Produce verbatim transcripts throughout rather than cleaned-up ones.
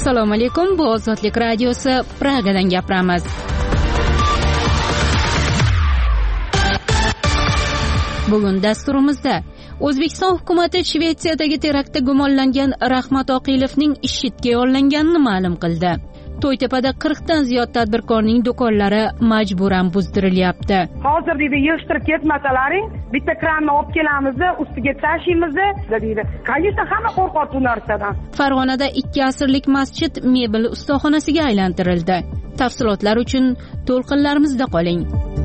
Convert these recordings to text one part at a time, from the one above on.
Assalomu alaykum. Bu Ozodlik radiosi, Pragadan gapiramiz. Bugun dasturimizda O'zbekiston hukumatı Shvetsiyadagi teraktda gumonlangan Rahmat Oqilovning IShIDga yollanganini ma'lum qildi. To'ytepada qirqdan ziyod tadbirkorning do'konlari majburan buzdirilyapti. Hozir deydi, yig'ishtirib ketmasalaring, bitta kranni olib kelamiz, ustiga tashiymiz deydi. Qayerda hamma qo'rqadi bu narsadan. Farg'onada ikki asrlik masjid mebel ustaxonasiga aylantirildi. Tafsilotlar uchun to'lqinlarimizda qoling.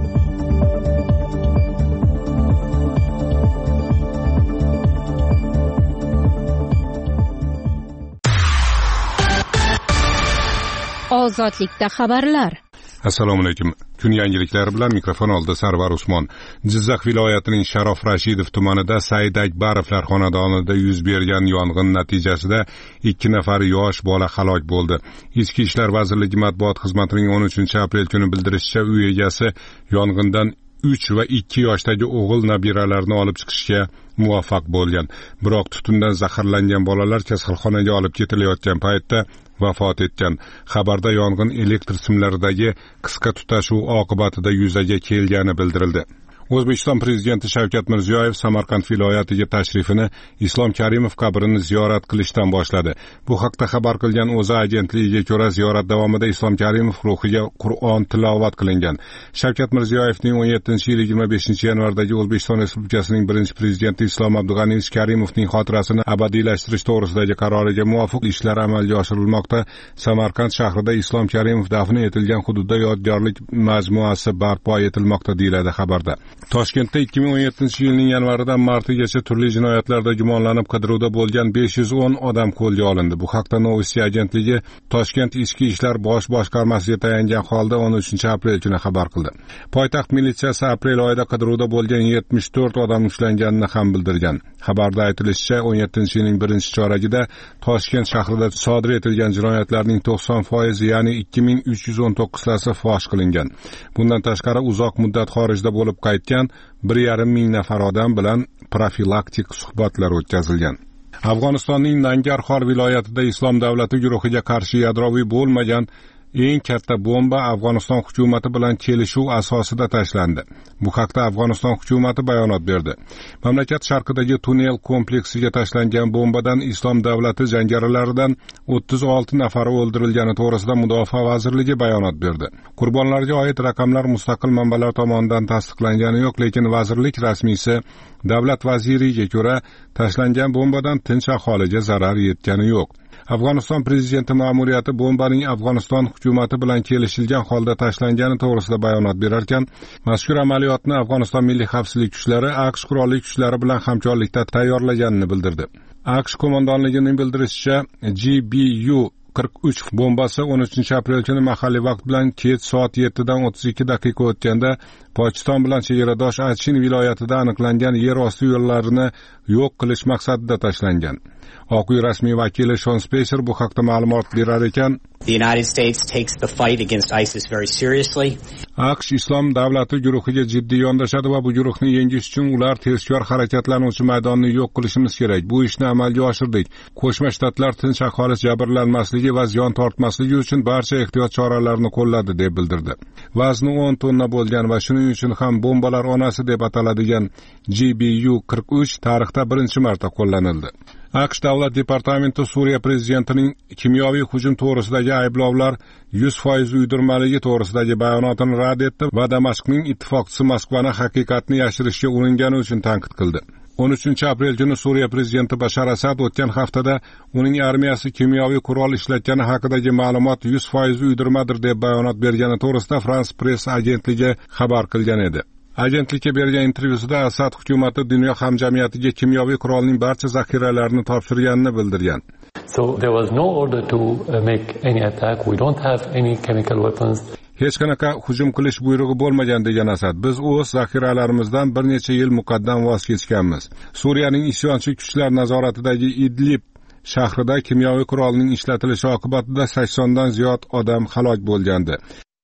Ozodlikda xabarlar. Assalomu alaykum. Kun yangiliklari bilan mikrofon oldida Sarvar Usmon. Jizzax viloyatining Sharof Rashidov tumanida Said Akbarovlar xonadonida yuz bergan yong'in natijasida ikki nafar yosh bola halok bo'ldi. Ichki ishlar vazirligi matbuot xizmatining o'n uchinchi aprel kuni bildirishicha, uy egasi yong'indan uch va ikki yoshdagi o'g'il nabiralarini olib chiqishga muvaffaq bo'lgan. Biroq tutundan zaharlangan bolalar kasalxonaga olib ketilayotgan paytda vafot etgan. Xabarda yong'in elektr simlaridagi qisqa tutashuv oqibatida yuzaga kelgani bildirildi. O'zbekiston prezidenti Shavkat Mirziyoyev Samarqand viloyatiga tashrifini Islom Karimov qabrini ziyorat qilishdan boshladi. Bu haqda xabar qilgan O'zA agentligiga ko'ra, ziyorat davomida Islom Karimov ruhiga Qur'on tilovat qilingan. Shavkat Mirziyoyevning o'n yettinchi yil yigirma beshinchi yanvardagi O'zbekiston Respublikasining birinchi prezidenti Islom Abdug'aniyevich Karimovning xotirasini abadiylashtirish to'g'risidagi qaroriga muvofiq ishlar amalga oshirilmoqda. Samarqand shahrida Islom Karimov dafn etilgan hududda yodgorlik majmuasi barpo etilmoqda, deyiladi xabarda. Toshkentda ikki ming o'n yettinchi yilning yanvaridan martigacha turli jinoyatlarda gumonlanib qidiruvda bo'lgan besh yuz o'n odam qo'lga olindi. Bu haqda Novosti agentligi Toshkent Ichki ishlar bosh boshqarmasiga tayangan holda o'n uchinchi aprel kuni xabar qildi. Poytaxt militsiyasi aprel oyida qidiruvda bo'lgan yetmish to'rt odam ushlanganini ham bildirgan. Xabarda aytilishicha, o'n yettinchi yilning birinchi choragida Toshkent shahrida sodir etilgan jinoyatlarning to'qson foizi, ya'ni ikki ming uch yuz o'n to'qqiztasi fosh qilingan. Bundan tashqari uzoq muddat xorijda bo'lib qaytgan bir yarim ming nafar odam bilan profilaktik suhbatlar o'tkazilgan. Afg'onistonning Nangarxor viloyatida Islom davlati guruhiga qarshi yadroviy bo'lmagan eng katta bomba Afg'oniston hukumati bilan kelishuv asosida tashlandi. Bu haqda Afg'oniston hukumati bayonot berdi. Mamlakat sharqidagi tunnel kompleksiga tashlangan bombadan Islom davlati jangarilaridan o'ttiz olti nafari o'ldirilgani to'g'risida Mudofaa vazirligi bayonot berdi. Qurbonlarga oid raqamlar mustaqil manbalar tomonidan tasdiqlangani yo'q, lekin vazirlik rasmiysi davlat vaziriga ko'ra, tashlangan bombadan tinch aholiga zarar yetgani yo'q. Afg'oniston prezidenti ma'muriyati bombaning Afg'oniston hukumati bilan kelishilgan holda tashlangani to'g'risida bayonot berar ekan, mazkur amaliyotni Afg'oniston milliy xavfsizlik kuchlari AQSh qurolli kuchlari bilan hamkorlikda tayyorlaganini bildirdi. AQSh qo'mondonligining bildirishicha, G B U qirq uch bombasi o'n uchinchi aprel kuni mahalliy vaqt bilan kech soat yettidan o'ttiz ikki daqiqa o'tganda Pokiston bilan chegaradosh Achin viloyatida aniqlangan yer osti yo'llarini yo'q qilish maqsadida tashlangan. Oq uy rasmiy vakili Sean Spicer bu haqda ma'lumot berar ekan, The United States takes the fight against ISIS very seriously. AQSh Islom davlati guruhiga jiddiy yondashadi va bu guruhni yengish uchun ular tezkor harakatlanuvchi maydonni yo'q qilishimiz kerak. Bu ishni amalga oshirdik. Qo'shma Shtatlar tinch aholi jabrlanmasligi va ziyon tortmasligi uchun barcha ehtiyot choralarini qo'lladi, deb bildirdi. Vazni o'n tonna bo'lgan va shuning uchun ham bombalar onasi deb ataladigan G B U qirq uch tarixda birinchi marta qo'llanildi. AQSh davlat departamenti Suriya prezidentining kimyoviy hujum to'g'risidagi ayblovlar yuz foiz uydirmaligi to'g'risidagi bayonotini rad etdi va Damashqning ittifoqchisi Moskvani haqiqatni yashirishga uringani uchun tanqid qildi. o'n uchinchi aprel kuni Suriya prezidenti Bashar Asad o'tgan haftada uning armiyasi kimyoviy qurol ishlatgani haqidagi ma'lumot yuz foiz uydirmadir deb bayonot bergani to'g'risida France Press agentligi xabar qilgan edi. Agentlikka bergan intervyusida Asad hukumati dunyo hamjamiyatiga kimyoviy qurolning barcha zaxiralarini topshirganini bildirgan. So there was no order to make any attack. We don't have any chemical weapons. Hech qanaqa hujum qilish buyrug'i bo'lmagan, degan Asad. Biz o'z zaxiralarimizdan bir necha yil muqaddam voz kechganmiz. Suriyaning isyonchi kuchlar nazoratidagi Idlib shahrida kimyoviy qurolning ishlatilishi oqibatida saksondan ziyod odam halok bo'lgandi.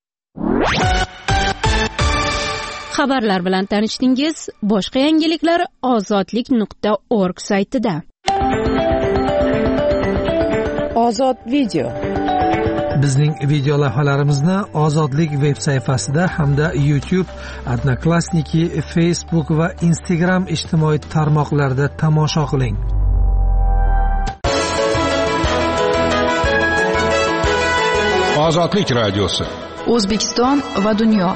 Xabarlar bilan tanishdingiz. Boshqa yangiliklar ozodlik nuqta org saytida. Ozod video. Bizning video lavhalarimizni Ozodlik veb sayfasida hamda YouTube, Odnoklassniki, Facebook va Instagram ijtimoiy tarmoqlarida tomosha qiling. Ozodlik radiosi. O'zbekiston va dunyo.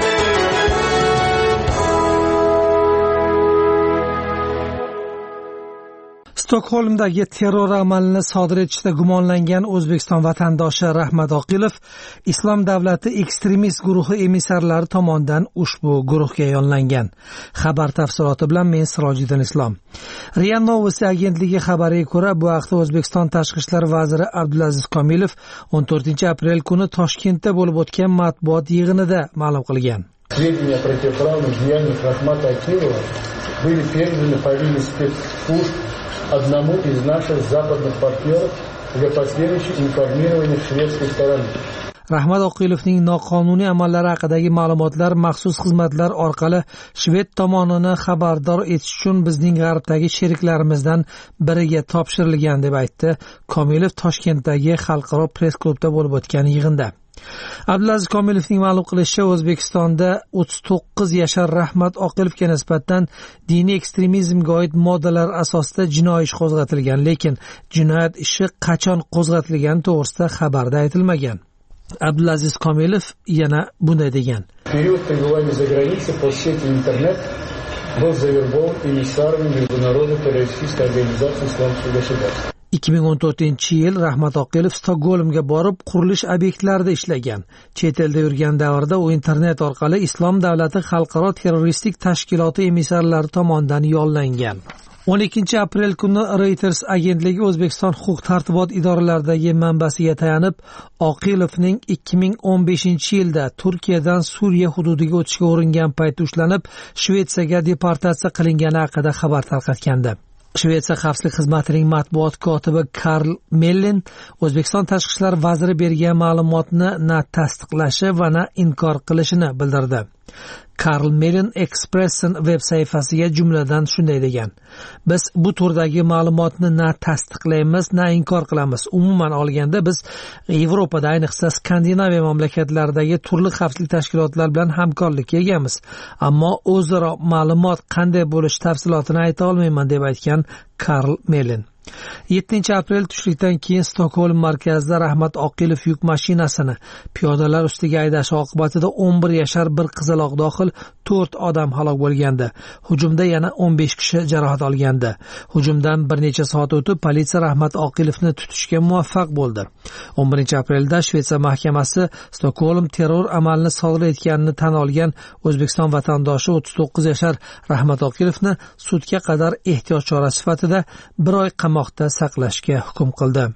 Stokgolmdagi terror amalini sodir etishda gumonlangan O'zbekiston vatandoshi Rahmat Oqilov Islom davlati ekstremist guruhi emissarlari tomonidan ushbu guruhga yo'llangan. Xabar tafsiloti bilan men Sirojiddin Islom. Ria Novosti agentligi xabariga ko'ra, bu haqda O'zbekiston tashqi ishlar vaziri Abdulaziz Komilov o'n to'rtinchi aprel kuni Toshkentda bo'lib o'tgan matbuot yig'inida ma'lum qilgan. Сведения о противоправных деяниях Рахмата Акилова были переданы по линии спецслужб одному из наших западных партнеров для последующего информирования шведской стороны. Rahmat Oqilovning noqonuniy amallari haqidagi ma'lumotlar maxsus xizmatlar orqali Shved tomonini xabardor etish uchun bizning g'arbdagi sheriklarimizdan biriga topshirilgan deb aytdi Komilov Toshkentdagi xalqaro press klubda bo'lib o'tgan yig'inda. Abdulaziz Komilovning ma'lum qilishicha, O'zbekistonda o'ttiz to'qqiz yashar Rahmat Oqilovga nisbatan diniy ekstremizmga oid moddalar asosida jinoiy ish qo'zg'atilgan, lekin jinoyat ishi qachon qo'zg'atilgani to'g'risida xabarda aytilmagan. Abdulaziz Komilov yana bunday degan: Период пребывания за границей по сети интернет был завербован эмиссарами международной террористической организации «Исламского государства». ikki ming o'n to'rtinchi yil Rahmat Oqilov Stokgolmga borib qurilish obyektlarida ishlagan. Chet elda yurgan davrda u internet orqali Islom davlati xalqaro terroristik tashkiloti emissarlari tomonidan yo'llangan. o'n ikkinchi aprel kuni Reuters agentligi O'zbekiston huquq-tartibot idoralaridagi manbasiga tayanib, Oqilovning ikki ming o'n beshinchi yilda Turkiyadan Suriya hududiga o'tishga uringan paytda ushlanib, Shvetsiyaga deportatsiya qilingani haqida xabar tarqatgandi. Shvetsiya xavfsizlik xizmatining matbuot kotibi Karl Mellin O'zbekiston tashqi ishlar vaziri bergan ma'lumotni na tasdiqlashi va na inkor qilishini bildirdi. Karl Mellin Expressen veb sayfasiga jumladan shunday degan: Biz bu turdagi ma'lumotni na tasdiqlaymiz, na inkor qilamiz. Umuman olganda biz Yevropada, ayniqsa Skandinaviya mamlakatlaridagi turli xavfsizlik tashkilotlari bilan hamkorlikka egamiz. Ammo o'zaro ma'lumot qanday bo'lishi tafsilotini ayta olmayman deb aytgan Karl Mellin. yettinchi aprel tushlikdan keyin Stokgolm markazida Rahmat Oqilov yuk mashinasini piyodalar ustiga aydashi oqibatida o'n bir yashar bir qizaloq dohil to'rt odam halok bo'lgandi. Hujumda yana o'n besh kishi jarohat olgandi. Hujumdan bir necha soat o'tib politsiya Rahmat Oqilovni tutishga muvaffaq bo'ldi. o'n birinchi aprelda Shvetsiya mahkamasi Stokgolm terror amalini sodir etganini tan olgan O'zbekiston vatandoshi o'ttiz to'qqiz yashar Rahmat Oqilovni sudga qadar ehtiyot chorasi sifatida bir oy qamoqda saqlashga hukm qildi.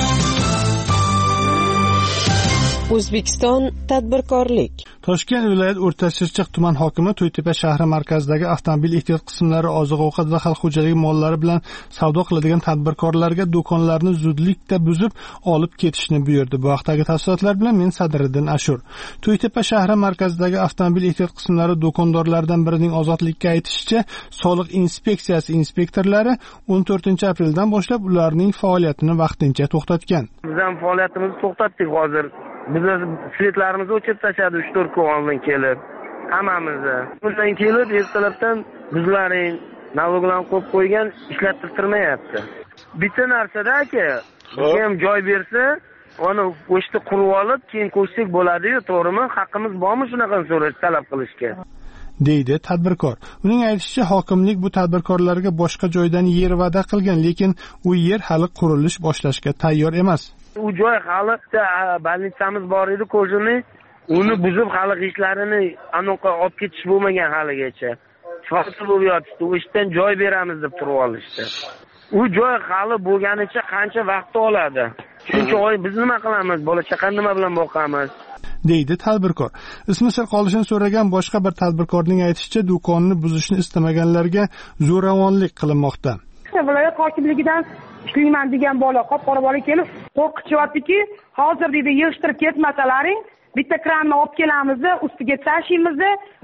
O'zbekiston tadbirkorlik. Toshkent viloyat O'rtachirchiq tuman hokimi To'ytepa shahri markazidagi avtomobil ehtiyot qismlari, oziq-ovqat va xalq xo'jaligi mollari bilan savdo qiladigan tadbirkorlarga do'konlarni zudlikda buzib olib ketishni buyurdi. Bu haqdagi tafsilotlar bilan men Sadriddin Ashur. To'ytepa shahri markazidagi avtomobil ehtiyot qismlari do'kondorlaridan birining ozodlikka aytishicha, soliq inspeksiyasi inspektorlari o'n to'rtinchi apreldan boshlab ularning faoliyatini vaqtincha to'xtatgan. Biz ham faoliyatimizni to'xtatdik hozir. Biz shvedlarimizni o'chirib tashladi uch to'rt kun oldin kelib. Hammamizni. Bundan kelib ertalabdan bizlaring naloglarni qo'yib qo'ygan ishlattirmayapti. Bitta narsada aka, kim joy bersa, uni o'shda qurib olib, keyin qo'shsak bo'ladi-yu, to'g'rimi? Haqqimiz bormi shunaqa so'rash, talab qilishga? deydi tadbirkor. Uning aytishicha, hokimlik bu tadbirkorlarga boshqa joydan yer va'da qilgan, lekin u yer hali qurilish boshlashga tayyor emas. U joy hali bolnitsamiz bor edi, ko'jini, uni buzib hali ishlarini anaqa olib ketish bo'lmagan haligacha. Shifofsi bo'lib yotibdi. U ishdan joy beramiz deb turib olishdi. U joy hali bo'lganicha qancha vaqt oladi? Chunki oy biz nima qilamiz? Bola chaqani nima bilan boqamiz? deydi tadbirkor. Ismi sir qolishini so'ragan boshqa bir tadbirkorning aytishicha, do'konni buzishni istamaganlarga zo'ravonlik qilinmoqda. Viloyat hokimligidan ishlayman degan bola, qop-qora bola kelib, qo'rqityaptiki, hozir deydi, yig'ishtirib ketmasalaring, bitta kranni olib kelamiz, ustiga tashiymiz,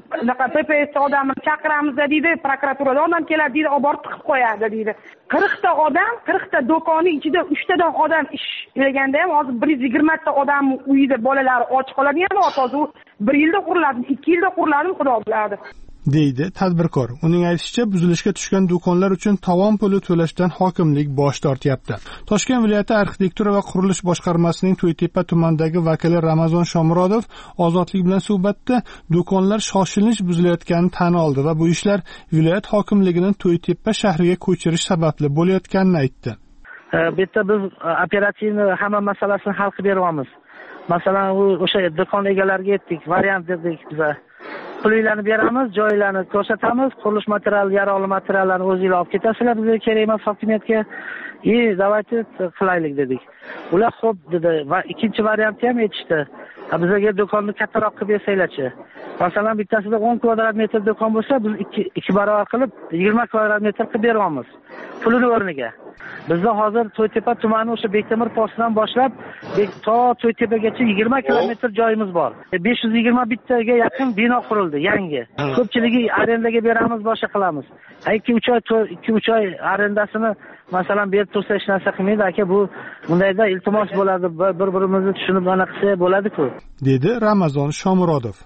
unaqa P P S odamni chaqiramiz deydi, prokuraturadan odam keladi deydi, olib borib tiqib qo'yadi deydi. qirqta odam, qirqta do'konni ichida uchtadan odam ishlaganda ham hozir bir yuz yigirma ta odam uyida bolalari och qoladigan hozir bir yilda quriladi, ikki yilda quriladi, xudo biladi. deydi tadbirkor. Uning aytishicha, buzilishga tushgan do'konlar uchun tovon puli to'lashdan hokimlik bosh tortyapti. Toshkent viloyati arxitektura va qurilish boshqarmasining To'ytepa tumanidagi vakili Ramazon Shomurodov Ozodlik bilan suhbatda do'konlar shoshilinch buzilayotganini tan oldi va bu ishlar viloyat hokimligining To'ytepa shahriga ko'chirish sababli bo'layotganini aytdi. Bu yerda biz operativni hamma masalasini hal qilib beryapmiz. Masalan, o'sha do'kon egalariga aytdik, variant dedik biza. Pullarni beramiz, joylarni ko'rsatamiz, qurilish material, yaroqli materiallarni o'zingizlar olib ketasizlar, bizga kerak emas hokimiyatga. "И, давайте qilaylik" dedik. Ular xo'p dedi va ikkinchi variantni ham aytishdi. Bizga do'konni kattaroq qilib bersanglarchi. Masalan, bittasida o'n kvadrat metr do'kon bo'lsa, biz ikki barobar qilib yigirma kvadrat metr qilib beryapmiz. Pulini o'rniga. Bizda hozir To'ytepa tumani o'sha Bektemir postidan boshlab to To'ytepagacha yigirma kilometr joyimiz bor. besh yuz yigirma bittaga yaqin bino qurildi, yangi. Ko'pchiligi arendaga beramiz, boshqa qilamiz. ikki uch oy ikki uch oy arendasini masalan berib tursa hech narsa qilmaydi aka, bu bundayda iltimos bo'ladi, bir-birimizni tushunib ana qilsa bo'ladi-ku, dedi Ramazon Shomurodov.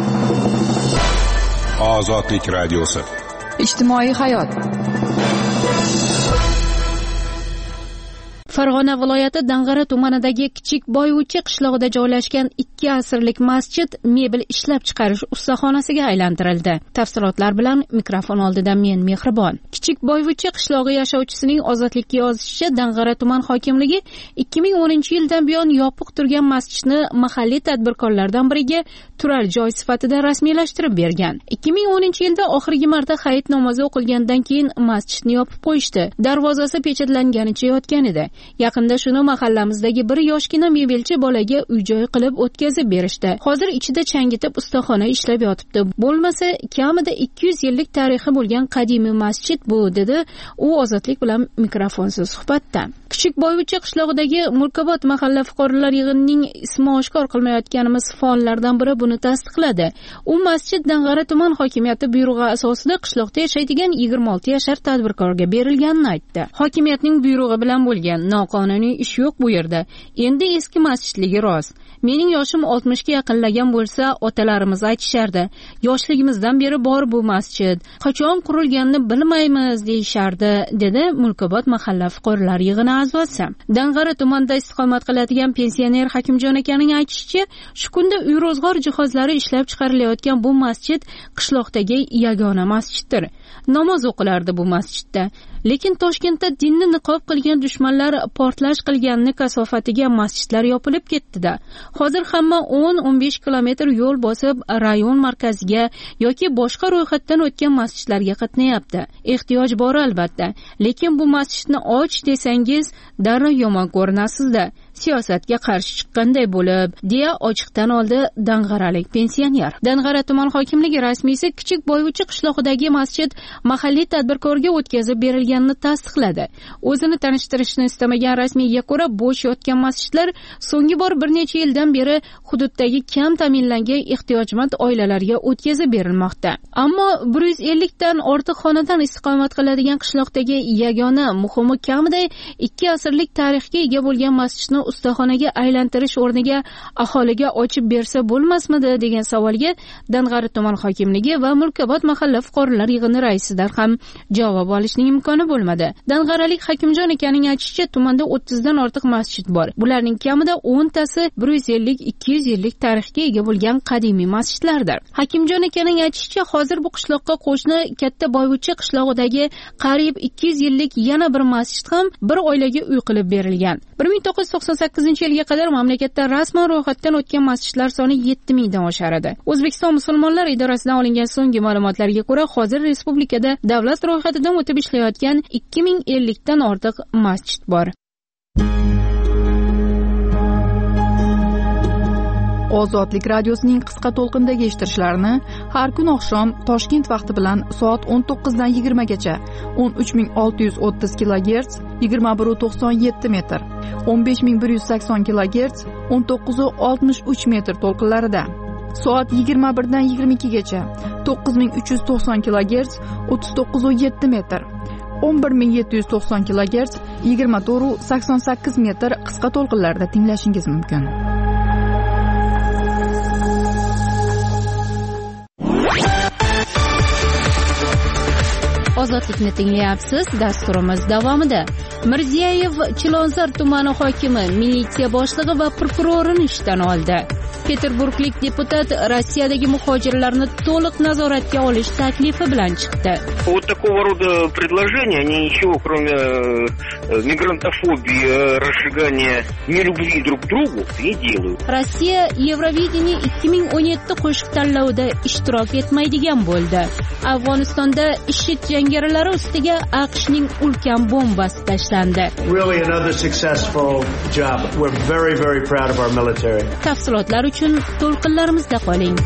Ozodlik radiosi. Ijtimoiy hayot. Farg'ona viloyati Dang'ara tumanidagi Kichik Boyvuchi qishlog'ida joylashgan ikki asrlik masjid mebel ishlab chiqarish ustaxonasiga aylantirildi. Tafsilotlar bilan mikrofon oldida men Mehribon. Kichik Boyvuchi qishlog'i yashovchisining Ozodlikka yozishicha, Dang'ara tuman hokimligi ikki ming o'ninchi yildan buyon yopiq turgan masjidni mahalliy tadbirkorlardan biriga turar joy sifatida rasmiylashtirib bergan. ikki ming o'ninchi yilda oxirgi marta hayit namozi o'qilgandan keyin masjidni yopib qo'yishdi. Darvozasi pechatlanganicha yotgan edi. Yaqinda shuni mahallamizdagi bir yoshgina mebelchi bolaga uy-joy qilib o'tkazib berishdi. Hozir ichida changitib ustaxona ishlab yotibdi. Bo'lmasa, kamida ikki yuz yillik tarixi bo'lgan qadimiy masjid bu, dedi u Ozodlik bilan mikrofonsiz suhbatda. Kichik Boyvuchi qishlog'idagi Mulkobod mahalla fuqarolar yig'inining ismi oshkor qilmayotganimiz faollardan biri buni tasdiqladi. U masjid Dang'ara tuman hokimiyati buyrug'i asosida qishloqda yashaydigan yigirma olti yashar tadbirkorga berilganini aytdi. Hokimiyatning buyrug'i bilan bo'lgan noqonuniy ish yo'q bu yerda. Endi eski masjidligi rost. Mening yoshim oltmishga yaqinlagan bo'lsa, otalarimiz aytishardi, yoshligimizdan beri bor bu masjid. Qachon qurilganini bilmaymiz deyishardi, dedi Mulkobod mahalla fuqarolar yig'ini a'zosi. Dang'ara tumanida istiqomat qiladigan pensioner Hakimjon akaning aytishicha, shu kunda uy ro'zg'or jihozlari ishlab chiqarilayotgan bu masjid qishloqdagi yagona masjiddir. Namoz o'qilardi bu masjidda. Lekin Toshkentda dinni niqob qilgan dushmanlar portlash qilganini kasofatiga masjidlar yopilib ketdi-da. Hozir hamma o'n o'n besh kilometr yo'l bosib rayon markaziga yoki boshqa ro'yxatdan o'tgan masjidlarga qatnayapti. Ehtiyoj bor albatta, lekin bu masjidni och desangiz darrov yomon ko'rinasizda. Siyosatga qarshi chiqqanday bo'lib, deya ochiqdan oldi dang'aralik pensioner. Dang'ara tuman hokimligi rasmiysi Kichik Boyvuchi qishlog'idagi masjid mahalliy tadbirkorga o'tkazib berilganini tasdiqladi. O'zini tanishtirishni istamagan rasmiyga ko'ra, bo'sh yotgan masjidlar so'nggi bor bir necha yildan beri hududdagi kam ta'minlangan ehtiyojmand oilalarga o'tkazib berilmoqda. Ammo bir yuz ellik dan ortiq xonadan istiqomat qiladigan qishloqdagi yagona, muhimi kamida ikki asrlik tarixga ega bo'lgan masjidni ustaxonaga aylantirish o'rniga aholiga ochib bersa bo'lmasmidi degan savolga Dang'ara tuman hokimligi va Mulkobod mahalla fuqarolar yig'ini raisidan ham javob olishning imkoni bo'lmadi. Dang'aralik Hakimjon akaning aytishicha, tumanda o'ttizdan ortiq masjid bor. Bularning kamida o'ntasi bir yuz ellik ikki yuz yillik tarixga ega bo'lgan qadimiy masjidlardir. Hakimjon akaning aytishicha, hozir bu qishloqqa qo'shni Katta Boyvuchi qishlog'idagi qariyb ikki yuz yillik yana bir masjid ham bir oilaga uy qilib berilgan. bir ming to'qqiz yuz to'qson sakkizinchi yilga qadar mamlakatda rasman ro'yxatdan o'tgan masjidlar soni yetti mingdan oshar edi. O'zbekiston musulmonlar idorasidan olingan so'nggi ma'lumotlarga ko'ra, hozir respublikada davlat ro'yxatidan o'tib ishlayotgan ikki ming ellik dan ortiq masjid bor. Ozodlik radiosining qisqa to'lqindagi eshittirishlarini har kun oqshom Toshkent vaqti bilan soat o'n to'qqiz dan yigirma gacha o'n uch ming olti yuz o'ttiz kilogerts yigirma bir nuqta to'qson yetti metr, o'n besh ming bir yuz sakson kilogerts o'n to'qqiz nuqta oltmish uch metr to'lqinlarida, soat yigirma birdan yigirma ikkigacha to'qqiz ming uch yuz to'qson kilogerts o'ttiz to'qqiz nuqta yetti metr, o'n bir ming yetti yuz to'qson kilogerts yigirma to'rt nuqta sakson sakkiz metr qisqa to'lqinlarda tinglashingiz mumkin. Ozodlikni tinglayapsiz. Dasturimiz davomida Mirziyoyev Chilonzor tumani hokimi, militsiya boshlig'i va prokurorini ishdan oldi. Peterburglik deputat Rossiyadagi muhojirlarni to'liq nazoratga olish taklifi bilan chiqdi. Вот такого рода предложения, они ничего кроме мигрантофобии, разжигания нелюбви друг к другу не делают. Rossiya Yevrovideniye ikki ming o'n yetti qo'shiq tanlovida ishtirok etmaydigan bo'ldi. Afg'onistonda IShID jangarilari ustiga AQShning ulkan bombasi tashlandi. Really another successful job. We're very very proud of our military. Tafsilotlar uchun to'lqinlarimizda qoling.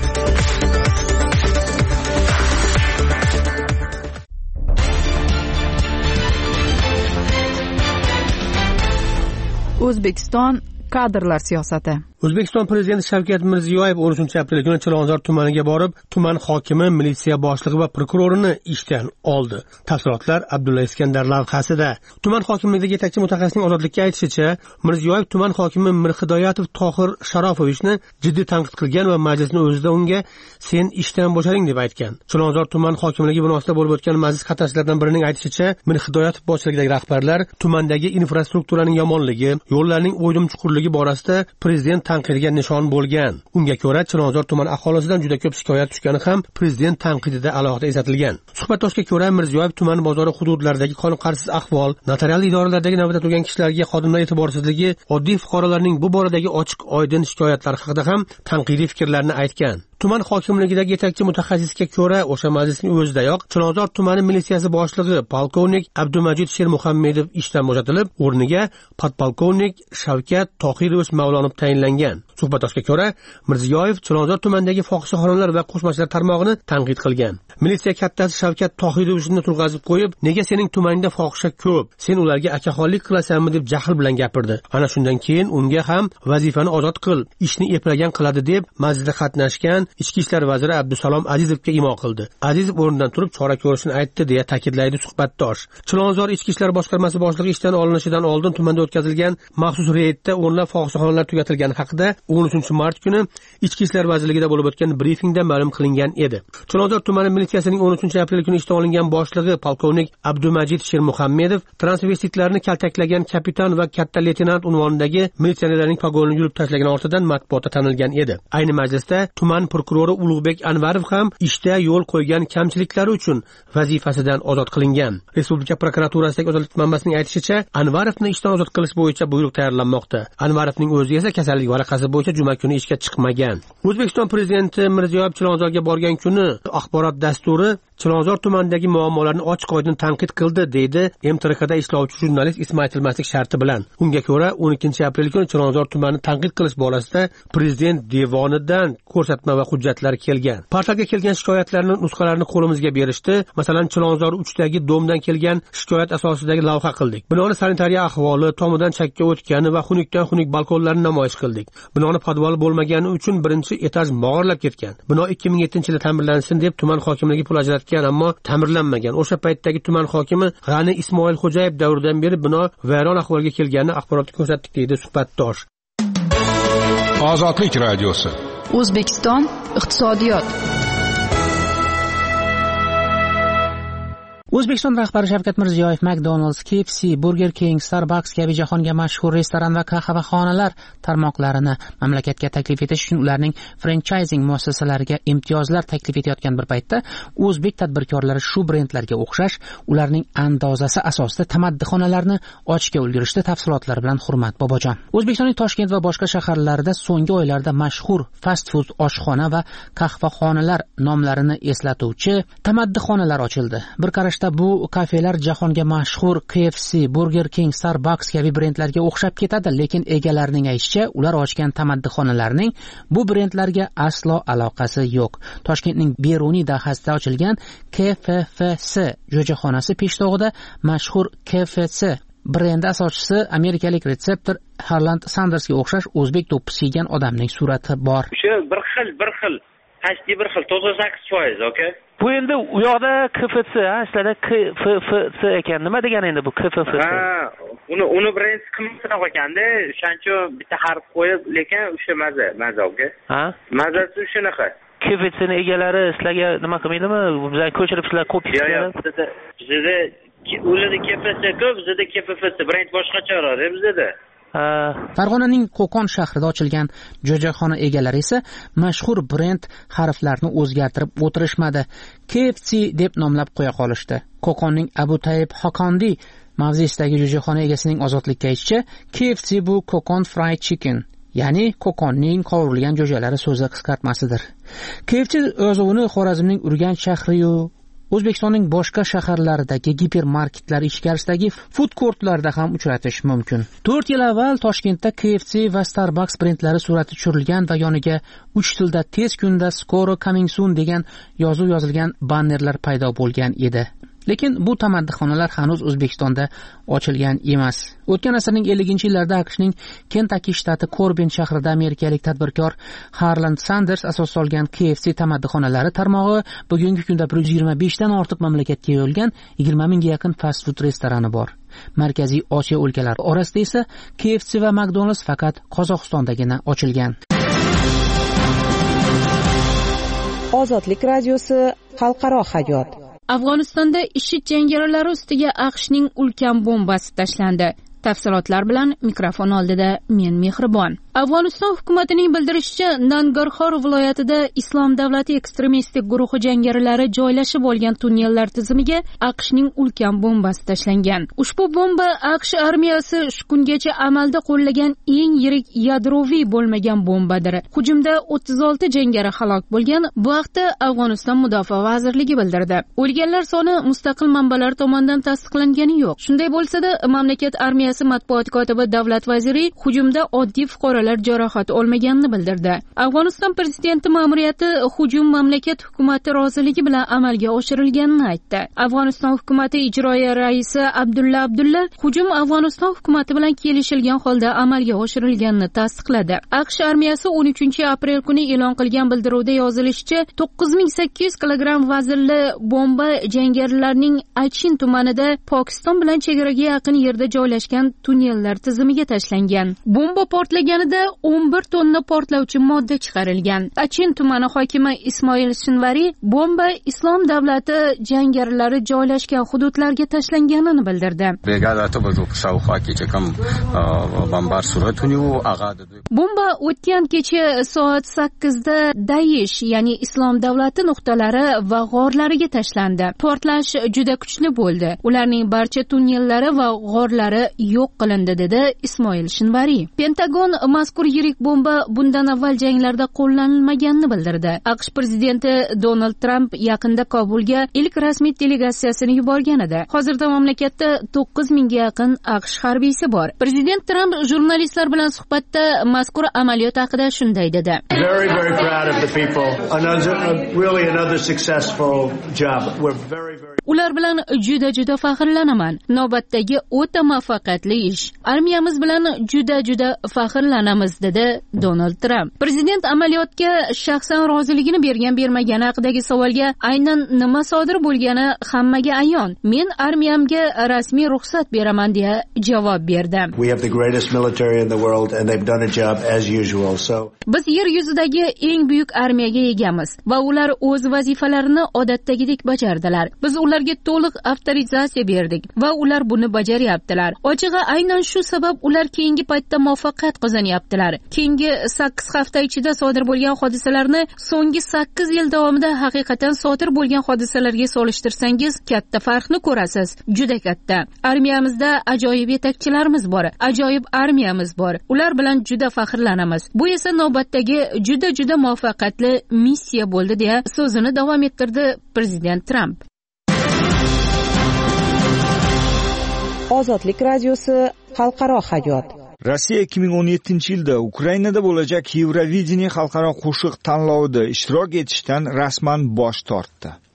O'zbekiston kadrlar siyosati. O'zbekiston prezidenti Shavkat Mirziyoyev o'n uchinchi aprel kuni Chilonzor tumaniga borib, tuman hokimi, militsiya boshlig'i va prokurorini ishdan oldi. Tafsilotlar Abdulla Iskandar lavhasida. Tuman hokimligidagi yetakchi mutaxassisning Ozodlikka aytishicha, Mirziyoyev tuman hokimi Mirhidoyatov Tohir Sharofovichni jiddiy tanqid qilgan va majlisning o'zida unga "Sen ishdan bo'shading" deb aytgan. Chilonzor tuman hokimligi binosida bo'lib o'tgan majlis qatnashchilaridan birining aytishicha, Mirhidoyatov boshchiligidagi rahbarlar tumandagi infrastrukturaning yomonligi, yo'llarning o'ydim chuqurligi borasida prezident tanqidiga nishon bo'lgan. Unga ko'ra, Chilonzor tuman aholisidan juda ko'p shikoyat tushgani ham prezident tanqidida alohida eslatilgan. Suhbatdoshga ko'ra, Mirziyoyev tuman bozori hududlaridagi qoniqarsiz ahvol, notarial idoralardagi navbatda turgan kishilarga xodimlar e'tiborsizligi, oddiy fuqarolarning bu boradagi ochiq oydin shikoyatlari haqida ham tanqidiy fikrlarni aytgan. Tuman hokimligidagi yetakchi mutaxassisga ko'ra, o'sha majlisning o'zidayoq Chilonzor tumani militsiyasi boshlig'i polkovnik Abdumajid Shermuhammedov ishdan bo'shatilib, o'rniga podpolkovnik Shavkat Tohirovich Mavlonov tayinlangan. Suhbatdoshga ko'ra, Mirziyoyev Chilonzor tumanidagi fohishaxonalar va qo'shmachilar tarmog'ini tanqid qilgan. Militsiya kattasi Shavkat Tohirovichni turg'azib qo'yib, "Nega sening tumaningda fohisha ko'p? Sen ularga akaxonlik qilasanmi?" deb jahl bilan gapirdi. Ana shundan keyin unga ham vazifani ozod qil, ishni eplagan qiladi deb majlisda qatnashgan Ichki ishlar vaziri Abdusalom Azizovga imo qildi. Azizov o'rnidan turib chora ko'rishni aytdi deya ta'kidlaydi suhbatdosh. Chilonzor Ichki ishlar boshqarmasi boshlig'i ishdan olinishidan oldin tumanda o'tkazilgan maxsus reydda o'nlab fohishaxonalar tugatilgani haqida o'n uchinchi mart kuni Ichki ishlar vazirligida bo'lib o'tgan brifingda ma'lum qilingan edi. Chilonzor tumani militsiyasining o'n uchinchi aprel kuni ishdan olingan boshlig'i polkovnik Abdumajid Shermuhammedov transvestitlarni kaltaklagan kapitan va katta leytenant unvonidagi militsionerlarning pogonini yulib tashlagan ortidan matbuotda tanilgan edi. Ayni majlisda tuman prokurori Ulug'bek Anvarov ham ishda yo'l qo'ygan kamchiliklari uchun vazifasidan ozod qilingan. Respublika prokuraturasidagi ozodlik manbasining aytishicha, Anvarovni ishdan ozod qilish bo'yicha buyruq tayyorlanmoqda. Anvarovning o'zi esa kasallik varaqasi bo'yicha juma kuni ishga chiqmagan. O'zbekiston prezidenti Mirziyoyev Chilonzorga borgan kuni axborot dasturi Chilonzor tumanidagi muammolarni ochiq-oydin tanqid qildi, deydi M T R Kda ishlovchi jurnalist ismay aytilmaslik sharti bilan. Unga ko'ra, o'n ikkinchi aprel kuni Chilonzor tumanini tanqid qilish borasida prezident devonidan ko'rsatma va hujjatlar kelgan. Portalga kelgan shikoyatlarning nusxalarini qo'limizga berishdi. Masalan, Chilonzor uchdagi domdan kelgan shikoyat asosidagi lavha qildik. Binoni sanitariya ahvoli, tomidan chakka o'tgani va xunukdan xunuk balkonlarni namoyish qildik. Binoni podvali bo'lmagani uchun birinchi etaj mog'orlab ketgan. Bino ikki ming yettinchi yilda ta'mirlansin deb tuman hokimligi pul ajratgan, ammo ta'mirlanmagan. O'sha paytdagi tuman hokimi G'ani Ismoilxo'jayev davridan beri bino vayron ahvolga kelganini axborotda ko'rsatdik, deydi suhbatdosh. Ozodlik radiosi. O'zbekiston iqtisodiyot. O'zbekiston rahbari Shavkat Mirziyoyev McDonald's, K F C, Burger King, Starbucks kabi jahonga mashhur restoran va qahvaxonalar tarmoqlarini mamlakatga taklif etish uchun ularning franchising muassasalariga imtiyozlar taklif etayotgan bir paytda o'zbek tadbirkorlari shu brendlarga o'xshash ularning andozasi asosida tamaddixonalarni ochishga ulgurishdi. Tafsilotlar bilan Hurmat Bobojon. O'zbekistonning Toshkent va boshqa shaharlarida so'nggi oylarda mashhur fast food oshxona va qahvaxonalar nomlarini eslatuvchi tamaddixonalar ochildi. Bir qarashda bu kafelar jahonga mashhur K F C, Burger King, Starbucks kabi brendlarga o'xshab ketadi, lekin egalarining aytishicha, ular ochgan tamaddixonalarning bu brendlarga aslo aloqasi yo'q. Toshkentning Beruniy dahasida ochilgan K F F C jo'jaxonasi peshto'g'ida mashhur K F C brendi asoschisi amerikalik retseptor Harland Sandersga o'xshash o'zbek do'ppisi kiygan odamning surati bor. Shu bir xil, bir xil, qashdi bir xil, to'qson sakkiz foiz, okay? Bu endi u yoqda K F C, ha, sizlarda K F F C ekan. Nima degani endi bu K F F C? Ha, uni uni brend qimmatroq ekanda, o'shaning uchun bitta harf qo'yib, lekin o'sha maza, maza, okay? Ha? Mazasi shunaqa. K F C ning egalari sizlarga nima qilmaydimi? Bizlarni ko'chirib sizlar qo'yib Yo'q, bizda bizda o'zida K F C ko'p, bizda K F C brend boshqacharoq, bizda. Farg'onaning Qo'qon shahrida ochilgan jo'jaxona egalari esa mashhur brend harflarini o'zgartirib o'tirishmadi. K F C deb nomlab qo'ya qolishdi. Qo'qonning Abu Tayyib Hokondi mavzesidagi jo'jaxona egasining ozodlikka aytishicha, K F C bu Qo'qon Fried Chicken, ya'ni Qo'qonning qovurilgan jo'jalari so'zi qisqartmasidir. K F C yozuvini Xorazmning Urganch shahri-yu O'zbekistonning boshqa shaharlaridagi gipermarketlar ichkarisidagi food courtlarda ham uchratish mumkin. to'rt yil avval Toshkentda K F C va Starbucks brendlari surati tushirilgan va yoniga uch tilda tez kunda Skoro Coming Soon degan yozuv yozilgan bannerlar paydo bo'lgan edi. Lekin bu tamaddixonalar hanuz O'zbekistonda ochilgan emas. O'tgan asrning elliginchi yillarida AQShning Kentucky shtati Corbin shahrida amerikalik tadbirkor Harland Sanders asos solgan K F C tamaddixonalari tarmog'i bugungi kunda bir yuz yigirma besh dan ortiq mamlakatga yo'yilgan yigirma mingga yaqin fast food restorani bor. Markaziy Osiyo o'lkalari orasida esa K F C va McDonald's faqat Qozog'istondagina ochilgan. Ozodlik radiosi xalqaro hayot. Afg'onistonda IShID jangarilari ustiga AQShning ulkan bombasi tashlandi. Tafsilotlar bilan mikrofon oldida men Mehribon. Afg'oniston hukumatining bildirishicha, Nangarxor viloyatida Islom davlati ekstremistik guruhi jangarilari joylashib olgan tunnellar tizimiga AQShning ulkan bombasi tashlangan. Ushbu bomba AQSh armiyasi shu kungacha amalda qo'llagan eng yirik yadroviy bo'lmagan bombadir. Hujumda o'ttiz olti jangari halok bo'lgan, bu haqda Afg'oniston mudofaa vazirligi bildirdi. O'lganlar soni mustaqil manbalar tomonidan tasdiqlangani yo'q. Shunday bo'lsa-da, mamlakat armiyasi matbuot kotibi davlat vaziri hujumda oddiy fuqarolar jarohat olmaganini bildirdi. Afg'oniston prezidenti ma'muriyati hujum mamlakat hukumati roziligi bilan amalga oshirilganini aytdi. Afg'oniston hukumati ijroiya raisi Abdulla Abdulla hujum Afg'oniston hukumati bilan kelishilgan holda amalga oshirilganini tasdiqladi. AQSh armiyasi o'n uchinchi aprel kuni e'lon qilgan bildiruvda yozilishicha, to'qqiz ming sakkiz yuz kilogramm vaznli bomba jangarilarning Achin tumanida Pokiston bilan chegaraga yaqin yerda joylashgan tunnellar tizimiga tashlangan. Bomba portlaganida o'n bir tonna portlovchi modda chiqarilgan. Achin tumani hokimi Ismoil Shinvari bomba Islom davlati jangarilari joylashgan hududlarga tashlanganini bildirdi. Bomba o'tgan kecha soat sakkizda Daesh, ya'ni Islom davlati nuqtalari va g'orlariga tashlandi. Portlash juda kuchli bo'ldi. Ularning barcha tunnellari va g'orlari yo'q qilindi, dedi Ismoil Shinvari. Pentagon mazkur yirik bomba bundan avval janglarda qo'llanilmaganini bildirdi. AQSh prezidenti Donald Trump yaqinda Kobulga ilk rasmiy delegatsiyasini yuborgan edi. Hozirda mamlakatda to'qqiz mingga yaqin AQSh harbiysi bor. Prezident Trump jurnalistlar bilan suhbatda mazkur amaliyot haqida shunday dedi. Very very proud of the people. Another really another successful job. We're very very Ular bilan juda juda faxrlanaman. Navbatdagi o'ta muvaffaqiyatli ish. Armiyamiz bilan juda juda faxrlanamiz, dedi Donald Trump. Prezident amaliyotga shaxsan roziligini bergan bermagani haqidagi savolga aynan nima sodir bo'lgani hammaga ayon. Men armiyamga rasmiy ruxsat beraman deya javob berdi. We have the greatest military in the world and they've done a job as usual. So Biz yer yuzidagi eng buyuk armiyaga egamiz va ular o'z vazifalarini odatdagidek bajardilar. Biz ularga to'liq avtorizatsiya berdik va ular buni bajaryaptilar. Ochig'i aynan shu sabab ular keyingi paytda muvaffaqiyat qozonyaptilar. Keyingi sakkiz hafta ichida sodir bo'lgan hodisalarni so'nggi sakkiz yil davomida haqiqatan sodir bo'lgan hodisalarga solishtirsangiz, katta farqni ko'rasiz. Juda katta. Armiyamizda ajoyib yetakchilarimiz bor, ajoyib armiyamiz bor. Ular bilan juda faxrlanamiz. Bu esa navbatdagi juda juda muvaffaqiyatli missiya bo'ldi deya so'zini davom ettirdi prezident Trump. Ozodlik radiosi xalqaro hayot. Rossiya ikki ming o'n yettinchi yilda Ukrainada bo'lajak Yevrovideniye xalqaro qo'shiq tanlovida ishtirok etishdan rasman bosh tortdi.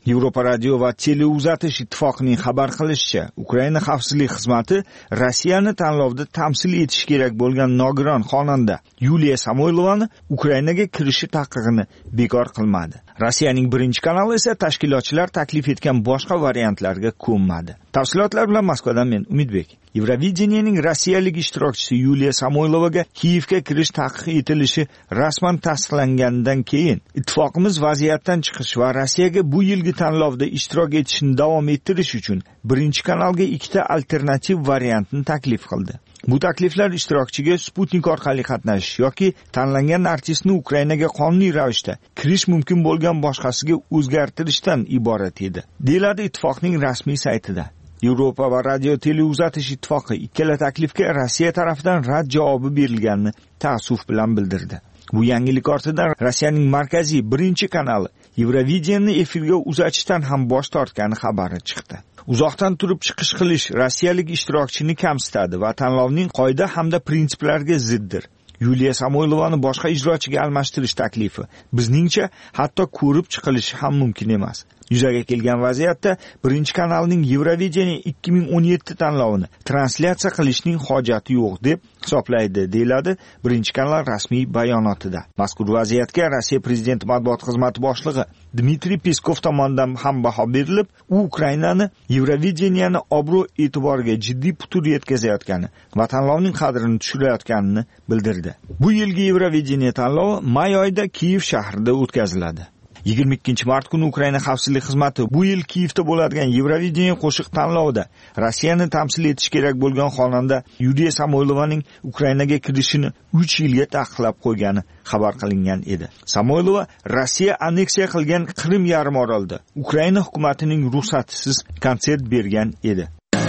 Yevropa radio va teleuzatish ittifoqining xabar qilishicha, Ukraina xavfsizlik xizmati Rossiyani tanlovda tamsil etish kerak bo'lgan nogiron xonanda Yuliya Samoylovani Ukrainaga kirishi taqiqini bekor qilmadi. Rossiyaning birinchi kanali esa tashkilotchilar taklif etgan boshqa variantlarga ko'nmadi. Tafsilotlar bilan Moskvadan men Umidbek. Yevrovideniyaning rossiyalik ishtirokchisi Yuliya Samoylovaga Kiyevga kirish taqiq etilishi rasman tasdiqlangandan keyin ittifoqimiz vaziyatdan chiqish va Rossiyaga bu yilgi tanlovda ishtirok etishni davom ettirish uchun birinchi kanalga ikkita alternativ variantni taklif qildi. Bu takliflar ishtirokchiga Sputnik orqali qatnashish yoki tanlangan artistni Ukrainaga qonuniy ravishda kirish mumkin bo'lgan boshqasiga o'zgartirishdan iborat edi, deyiladi ittifoqning rasmiy saytida. Yevropa va radio teleuzatish ittifoqi ikkala taklifga Rossiya tarafidan rad javobi berilganini ta'assuf bilan bildirdi. Bu yangilik ortidan Rossiyaning markaziy birinchi kanali Yevrovideniyani efirga uzatishdan ham bosh tortgani xabari chiqdi. Uzoqdan turib chiqish qilish rossiyalik ishtirokchini kamsitadi va tanlovning qoida hamda prinsiplariga ziddir. Yuliya Samoylovani boshqa ijrochiga almashtirish taklifi bizningcha hatto ko'rib chiqilishi ham mumkin emas. Yuzaga kelgan vaziyatda birinchi kanalning Yevrovideniya ikki ming o'n yetti tanlovini translyatsiya qilishning hojati yo'q deb hisoblaydi, deyiladi birinchi kanal rasmiy bayonotida. Mazkur vaziyatga Rossiya prezidenti matbuot xizmati boshlig'i Dmitriy Peskov tomonidan ham baho berilib, u Ukrainani Yevrovideniyani obro' e'tiboriga jiddiy putur yetkazayotgani va tanlovning qadrini tushirayotganini bildirdi. Bu yilgi Yevrovideniya tanlovi may oyida Kiyev shahrida o'tkaziladi. yigirma ikkinchi mart kuni Ukraina xavfsizlik xizmati bu yil Kiyevda bo'ladigan Yevrovideniya qo'shiq tanlovida Rossiyani tamsil etish kerak bo'lgan xonanda Yuliya Samoylovaning Ukrainaga kirishini uch yilga taqiqlab qo'ygani xabar qilingan edi. Samoylova Rossiya anneksiya qilgan Qrim yarim orolida Ukraina hukumatining ruxsatisiz konsert bergan edi.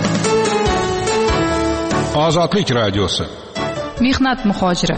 Ozodlik radiosi. Mehnat muhojiri.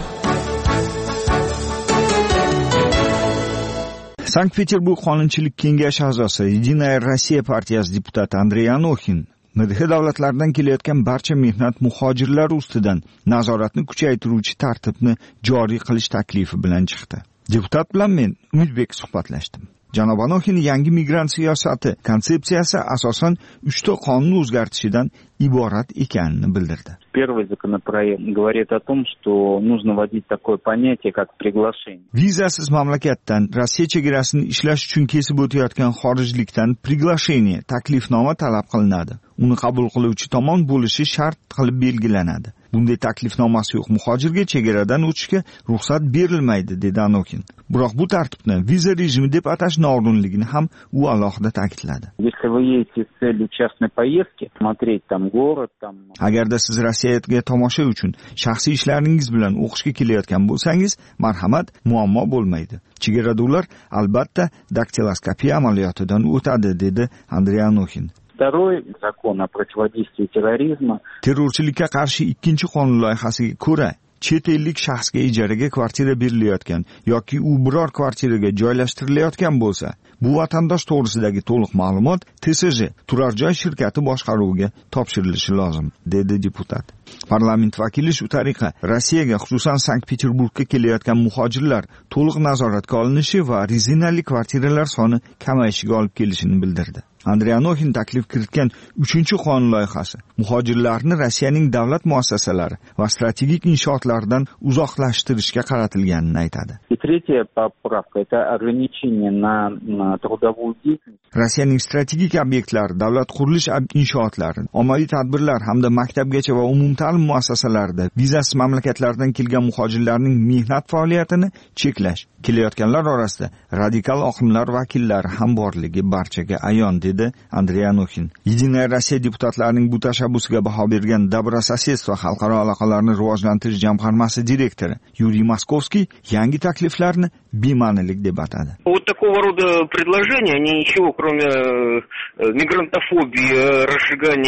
Sankt-Peterburg qonunchilik kengashi a'zosi, Единая Россия partiyasi deputati Andrey Anokhin M D H davlatlaridan kelayotgan barcha mehnat muhojirlari ustidan nazoratni kuchaytiruvchi tartibni joriy qilish taklifi bilan chiqdi. Deputat bilan men Umidbek suhbatlashdim. Janob Anokhin yangi migrant siyosati konsepsiyasi asosan uchta qonun o'zgartishidan iborat ekanini bildirdi. Первый законопроект говорит о том, что нужно вводить такое понятие, как приглашение. Vizasiz mamlakatdan Rossiya chegarasini ishlash uchun kesib o'tayotgan xorijlikdan приглашение, taklifnoma talab qilinadi. Uni qabul qiluvchi tomon bo'lishi shart qilib belgilanadi. Bunday taklifnomasi yo'q muhojirga chegaradan o'tishga ruxsat berilmaydi, dedi Anokhin. Biroq bu tartibni viza rejimi deb atash noo'rinligini ham u alohida ta'kidladi. Если вы едете с целью частной поездки, смотреть там город, там. Agarda siz Rossiyaga tomosha uchun shaxsiy ishlaringiz bilan o'qishga kelayotgan bo'lsangiz, marhamat, muammo bo'lmaydi. Chegaradolar albatta daktiloskopiya amaliyotidan o'tadi, dedi Andrey Anokhin. Второй закон о противодействии терроризма. Terrorchilikka qarshi ikkinchi qonun loyihasiga ko'ra, chet ellik shaxsga ijaraga kvartira berilayotgan yoki u biror kvartiraga joylashtirilayotgan bo'lsa, bu vatandosh to'g'risidagi to'liq ma'lumot T S J turar joy shirkati boshqaruviga topshirilishi lozim, dedi deputat. Parlament vakili shu tariqa Rossiyaga, xususan Sankt-Peterburgga kelayotgan muhojirlar to'liq nazoratga olinishi va rezinali kvartiralar soni kamayishiga olib kelishini bildirdi. Andrey Anokhin taklif kiritgan uchinchi qonun loyihasi muhojirlarni Rossiyaning davlat muassasalari va strategik inshootlaridan uzoqlashtirishga qaratilganini aytadi. И третья поправка это ограничение на, на трудовую деятельность. Rossiyaning strategik obyektlari, davlat qurilish inshootlari, ommaviy tadbirlar hamda maktabgacha va umumta'lim muassasalarida vizasiz mamlakatlardan kelgan muhojirlarning mehnat faoliyatini cheklash, kelayotganlar orasida radikal oqimlar vakillari ham borligi barchaga ayon, dedi Andrey Anokhin. Единая Россия deputatlarining bu tashabbusiga baho bergan Добрососедство xalqaro aloqalarni rivojlantirish jamg'armasi direktori Yuriy Moskovskiy yangi takliflarni bema'nilik deb atadi. Вот такого рода предложения, они ничего, кроме мигрантофобии, разжигания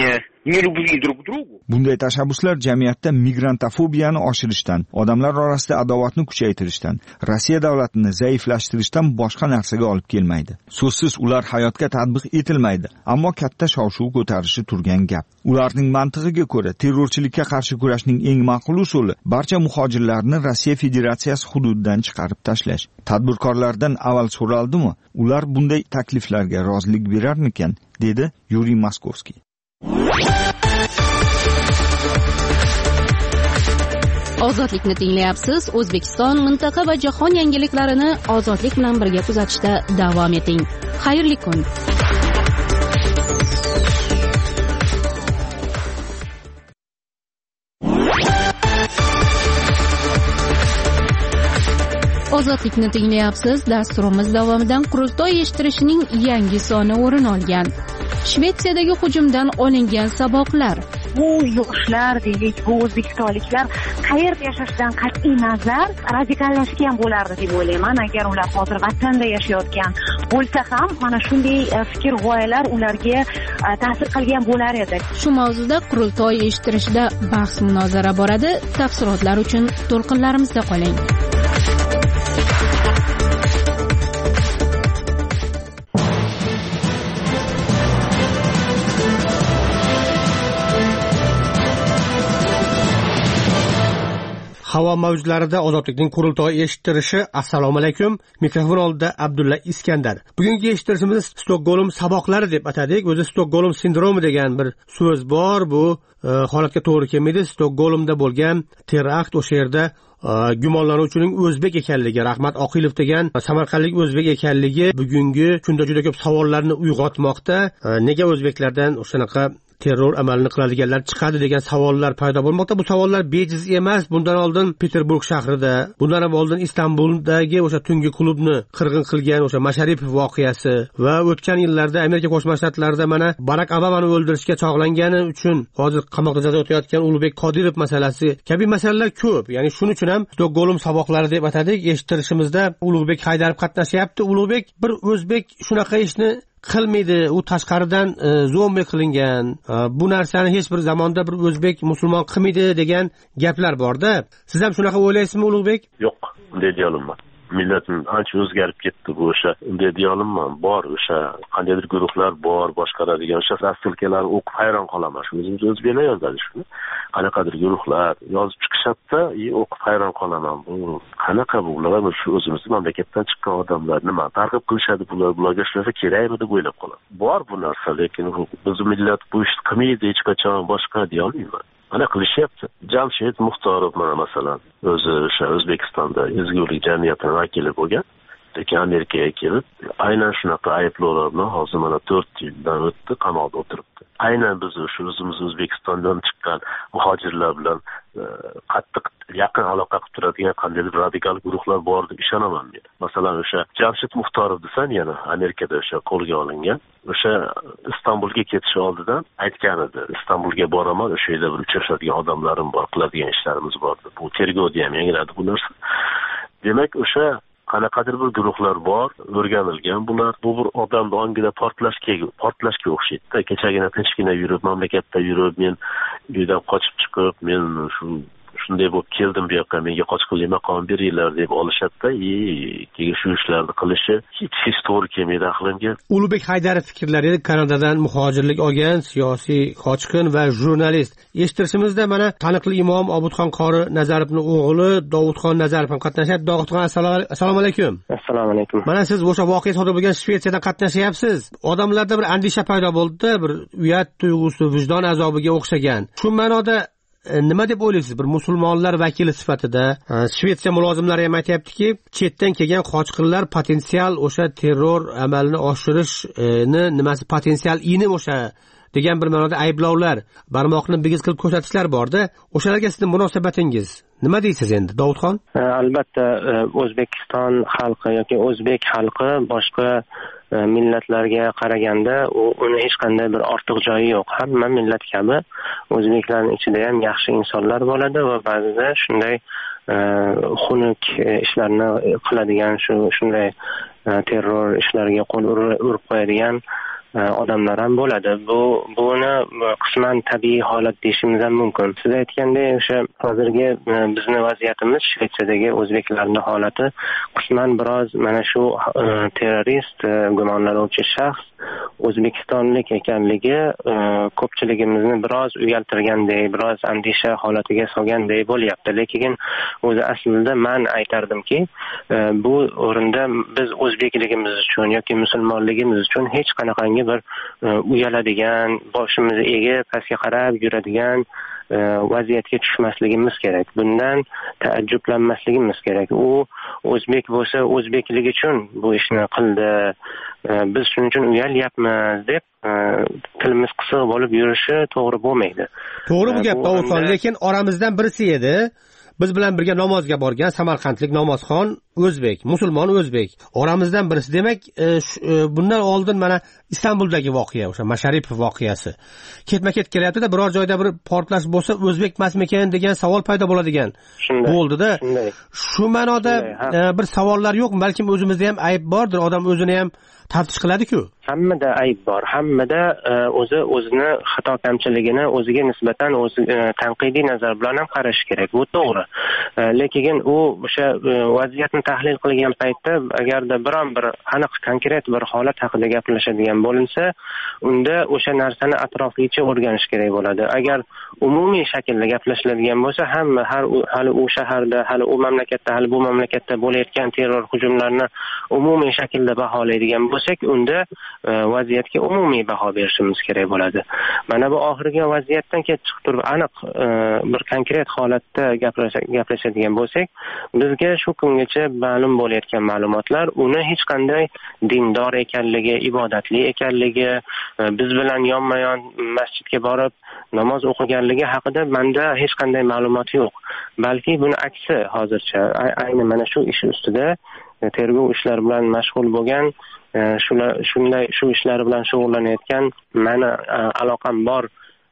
нелюбви друг к другу. Bunday tashabbuslar jamiyatda migrantofobiyani oshirishdan, odamlar orasida adovatni kuchaytirishdan, Rossiya davlatini zaiflashtirishdan boshqa narsaga olib kelmaydi. So'zsiz ular hayotga tatbiq etilmaydi, ammo katta shov-shuv ko'tarishi turgan gap. Ularning mantig'iga ko'ra, terrorchilikka qarshi kurashning eng ma'qul usuli barcha muhojirlarni Rossiya Federatsiyasi hududidan chiqarib tashlash. Tadbirkorlardan avval so'raldimi, ular bunday takliflarga rozilik berarmikan, dedi Yuriy Moskovskiy. Ozodlikni tinglayapsiz. O'zbekiston, mintaqa va jahon yangiliklarini ozodlik bilan birga kuzatishda davom eting. Xayrli kun. Ozodlikni tinglayapsiz. Dasturimiz davomidan qurultoy eshittirishning yangi soni o'rin olgan. Shvetsiyadagi hujumdan olingan saboqlar. Bu yoshlar, deylik, bu o'zbekistonliklar qayerda yashashdan qat'iy nazar radikallashgan bo'lardi deb o'ylayman. Agar ular hozir vatanda yashayotgan bo'lsa ham, mana shunday fikr g'oyalar ularga ta'sir qilgan bo'lar edi. Shu mavzuda qurultoy eshittirishda bahs munozara boradi. Tafsilotlar uchun to'lqinlarimizda qoling. Havo mavjlarida ozodlikning qurultoyi eshittirishi. Assalomu alaykum. Mikrofon oldida Abdulla Iskandar. Bugungi eshittirishimiz Stokgolm saboqlari deb atadik. O'zi Stokgolm sindromi degan bir so'z bor. Bu e, holatga to'g'ri kelmaydi. Stokgolmda bo'lgan terakt, o'sha yerda e, gumonlanuvchining o'zbek ekanligi, Rahmat Oqilov degan samarqandlik o'zbek ekanligi bugungi kunda juda ko'p savollarni uyg'otmoqda. E, nega o'zbeklardan o'shanaqa terror amalini qiladiganlar chiqadi degan savollar paydo bo'lmoqda. Bu savollar bejiz emas. Bundan oldin Peterburg shahrida, bundan ham oldin Istanbuldagi o'sha tungi klubni qirg'in qilgan o'sha Masharipov voqeasi va o'tgan yillarda Amerika Qo'shma Shtatlarida mana Barak Obamani o'ldirishga chog'langani uchun hozir qamoqda jazo o'tayotgan Ulug'bek Qodirov masalasi kabi masalalar ko'p. Ya'ni shuning uchun ham Stokgolm saboqlari deb atadik. Eshittirishimizda Ulug'bek Haydarov qatnashyapti. Ulug'bek bir o'zbek shunaqa ishni qilmaydi, u tashqaridan e, zombi qilingan, e, bu narsani hech bir zamonda bir o'zbek musulmon qilmaydi degan gaplar borda. Siz ham shunaqa o'ylaysizmi Ulug'bek? Yo'q, unday deya olmayman. Millatning ancha o'zgarib ketdi bu o'sha. Unday deya olmayman. Bor o'sha qandaydir guruhlar bor, boshqaradigan o'sha rastilkalarni o'qib hayron qolaman. Shuni o'zbeklar yozadi shuni. Qanaqadir guruhlar yozib chiqishadi, i o'qib hayron qolaman. Bu qanaqa bu ular shu o'zimizning mamlakatdan chiqqan odamlar nima targ'ib qilishadi bular, bularga shunaqa kerakmi deb o'ylab qolaman. Bor bu narsa, lekin biz millat bu ishni qilmaydi hech qachon boshqa deya olmayman. Mana qilishyapti. Jamshid Muxtorov mana masalan o'zi o'sha O'zbekistonda ezgulik jamiyatining vakili bo'lgan, lekin Amerikaga kelib aynan shunaqa ayblovlar bilan hozir mana to'rt yildan o'tdi, qamoqda o'tiribdi. Aynan biz o'sha o'zimiz O'zbekistondan chiqqan muhojirlar bilan qattiq yaqin aloqa qilib turadigan qandaydir radikal guruhlar bor deb ishonaman men. Masalan o'sha Jamshid Muxtorov desan, yana Amerikada o'sha qo'lga olingan, o'sha Istanbulga ketish oldidan aytgan edi, Istanbulga boraman, o'sha yerda bir uchrashadigan odamlarim bor, qiladigan ishlarimiz bor deb. Bu tergovda ham yangradi bu narsa. Demak, o'sha qanaqadir bir guruhlar bor, o'rganilgan bular. Bu bir odamni ongida portlashga portlashga o'xshaydi. Kechagina tinchgina yurib, mamlakatda yurib, men uydan qochib chiqib, men shu shunday bo'lib keldim bu yoqqa, menga qochqinlik maqom beringlar deb olishadi-da, keyin shu ishlarni qilishi hech hech to'g'ri kelmaydi aqlimga. Ulug'bek Haydarov fikrlari, Kanadadan muhojirlik olgan siyosiy qochqin va jurnalist. Eshittirishimizda mana taniqli imom Obidxon qori Nazarovning o'g'li Dovudxon Nazarov ham qatnashyapti. Dovudxon, assalomu alaykum. Assalomu alaykum. Mana siz o'sha voqea sodir bo'lgan Shvetsiyadan qatnashyapsiz. Odamlarda bir andisha paydo bo'ldi, bir uyat tuyg'usi, vijdon azobiga o'xshagan. Shu ma'noda nima deb o'ylaysiz? Bir musulmonlar vakili sifatida Shvetsiya mulozimlari ham aytayaptiki, chetdan kelgan qochqinlar potensial o'sha terror amalini oshirishni nimasi potensial ini o'sha degan bir ma'noda ayblovlar, barmoqni bigiz qilib ko'rsatishlar borda. O'shalarga sizning munosabatingiz nima deysiz endi, Dovudxon? Albatta, O'zbekiston xalqi yoki o'zbek xalqi boshqa millatlarga qaraganda uni hech qanday bir ortiq joyi yo'q. Hamma millat kabi o'zbeklarning ichida ham yaxshi insonlar bo'ladi va ba'zida shunday xunuk ishlarni qiladigan, shu shunday terror ishlariga qo'l urib qo'yadigan odamlar ham bo'ladi. Bu buni qisman tabiiy holat deyishimiz ham mumkin. Siz aytgandek, o'sha hozirgi bizni vaziyatimiz Shvetsiyadagi o'zbeklarning holati qisman biroz mana shu terrorist gumonlanuvchi shaxs o'zbekistonlik ekanligi ko'pchiligimizni biroz uyaltirgandek, biroz andisha holatiga solgandek bo'lyapti. Lekin o'zi aslida men aytardimki, bu o'rinda biz o'zbekligimiz uchun yoki musulmonligimiz uchun hech qanaqangi bir uyaladigan, boshimizni egib pastga qarab yuradigan vaziyatga tushmasligimiz kerak. Bundan taajjublanmasligimiz kerak. U o'zbek bo'lsa o'zbekligi uchun bu ishni qildi. Biz shuning uchun uyalyapmiz deb tilimiz qisiq bo'lib yurishi to'g'ri bo'lmaydi. To'g'ri bu gap Tovuxon, lekin oramizdan birisi edi. Biz bilan birga namozga borgan Samarqandlik namozxon o'zbek, musulmon o'zbek. Oramizdan birisi. Demak, bundan oldin mana Istanbuldagi voqea, o'sha Masharipov voqeasi ketma-ket kelyapti-da, biror joyda bir portlash bo'lsa o'zbek emasmikan degan savol paydo bo'ladigan bo'ldi-da. Shu ma'noda bir savollar yo'q, balkim o'zimizda ham ayb bordir, odam o'zini ham tartish qiladi-ku. Hammada ayb bor, hammada o'zi o'zini xato kamchiligini o'ziga nisbatan o'zi tanqidiy nazar bilan ham qarash kerak. Bu to'g'ri. Lekin u o'sha vaziyatni tahlil qilgan paytda agarda biron bir aniq konkret bir holat haqida gaplashadigan bo'linsa, unda o'sha narsani atroflicha o'rganish kerak bo'ladi. Agar umumiy shaklda gaplashiladigan bo'lsa, hamma har hali u shaharda, hali u mamlakatda, hali bu mamlakatda bo'layotgan terror hujumlarini umumiy shaklda baholaydigan bo'lsak, unda vaziyatga umumiy baho berishimiz kerak bo'ladi. Mana bu oxirgi vaziyatdan kelib chiqib turib aniq bir konkret holatda gaplashadigan bo'lsak, bizga shu kungacha ma'lum bo'layotgan ma'lumotlar uni hech qanday dindor ekanligi, ibodatli ekanligi, biz bilan yonma-yon masjidga borib namoz o'qiganligi haqida menda hech qanday ma'lumot yo'q. Balki buni aksi hozircha ayni mana shu ish ustida tergov ishlari bilan mashg'ul bo'lgan, shular shunday shu ishlar bilan shug'ullanayotgan meni aloqam bor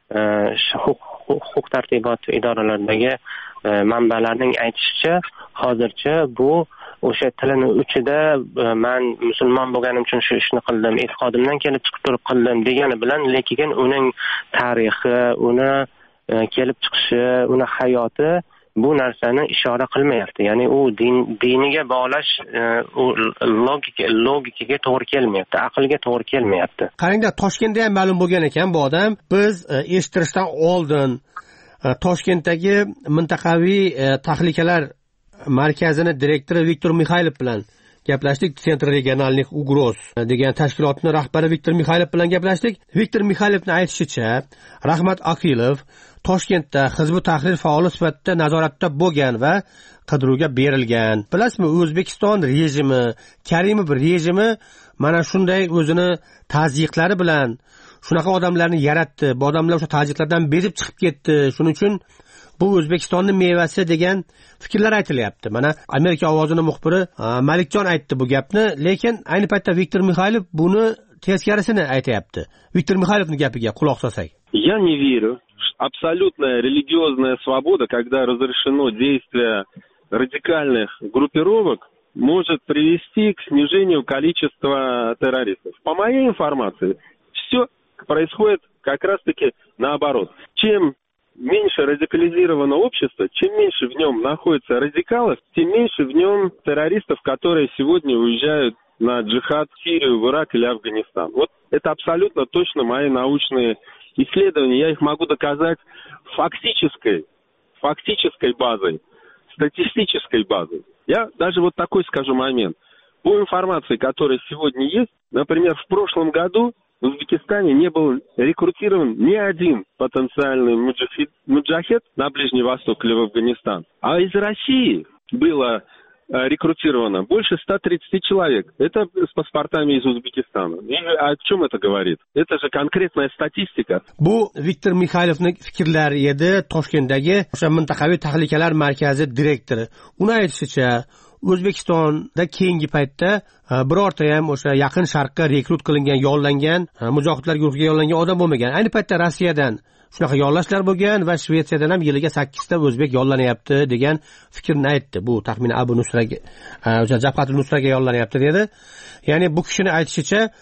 huquq tartibot idoralaridagi manbalarning aytishicha, hozircha bu o'sha tilini uchida men musulmon bo'lganim uchun shu ishni qildim, e'tiqodimdan kelib chiqib turib qildim degani bilan, lekin uning tarixi, uni kelib chiqishi, uni hayoti bu narsani ishora qilmayapti. Ya'ni u din diniga bog'lash u logika logikaga to'g'ri kelmayapti, aqlga to'g'ri kelmayapti. Qarangda, Toshkentda ham ma'lum bo'lgan ekan bu odam. Biz eshittirishdan oldin Toshkentdagi mintaqaviy tahlikalar markazini direktori Viktor Mixaylov bilan gaplashdik. Centr regionalnih ugroz degan tashkilotning rahbari Viktor Mixaylov bilan gaplashdik. Viktor Mixaylovning aytishicha, Rahmat Akilov Toshkentda Hizb tahrir faoli sifatida nazoratda bo'lgan va qidiruvga berilgan. Bilasizmi, O'zbekiston rejimi, Karimov rejimi mana shunday o'zini tazyiqlari bilan shunaqa odamlarni yaratdi. Bu odamlar o'sha tazyiqlardan bezib chiqib ketdi. Shuning uchun bu O'zbekistonning mevasi degan fikrlar aytilyapti. Mana Amerika ovozining muxbiri Malikjon aytdi bu gapni, lekin ayni paytda Viktor Mixaylov buni teskarisini aytayapti. Viktor Mixaylovning gapiga quloq solsak. Я не верю. Абсолютная религиозная свобода, когда разрешено действие радикальных группировок, может привести к снижению количества террористов. По моей информации, все происходит как раз-таки наоборот. Чем меньше радикализировано общество, чем меньше в нем находится радикалов, тем меньше в нем террористов, которые сегодня уезжают на джихад в Сирию, в Ирак или Афганистан. Вот это абсолютно точно мои научные исследования. Я их могу доказать фактической, фактической базой, статистической базой. Я даже вот такой скажу момент. По информации, которая сегодня есть, например, в прошлом году в Узбекистане не был рекрутирован ни один потенциальный муджахид, муджахид на Ближний Восток или в Афганистан. А из России было рекрутировано больше ста тридцати человек. Это с паспортами из Узбекистана. И о чем это говорит? Это же конкретная статистика. Bu Viktor Mixaylovning fikrlari edi, Toshkentdagi o'sha mintaqaviy tahlikalar markazi direktori. Uni aytishicha, O'zbekistonda keyingi paytda birorta ham o'sha yaqin sharqqa rekrut qilingan, yollangan, mujohidlar guruhiga yollangan odam bo'lmagan. Ayni paytda Rossiyadan shunaqa yollashlar bo'lgan va Shvetsiyadan ham yiliga sakkizta o'zbek yollanyapti degan fikrni aytdi. Bu taxminan Abu Nusraga, o'sha Jabhatul Nusraga yollanyapti dedi. Ya'ni bu kishining aytishicha,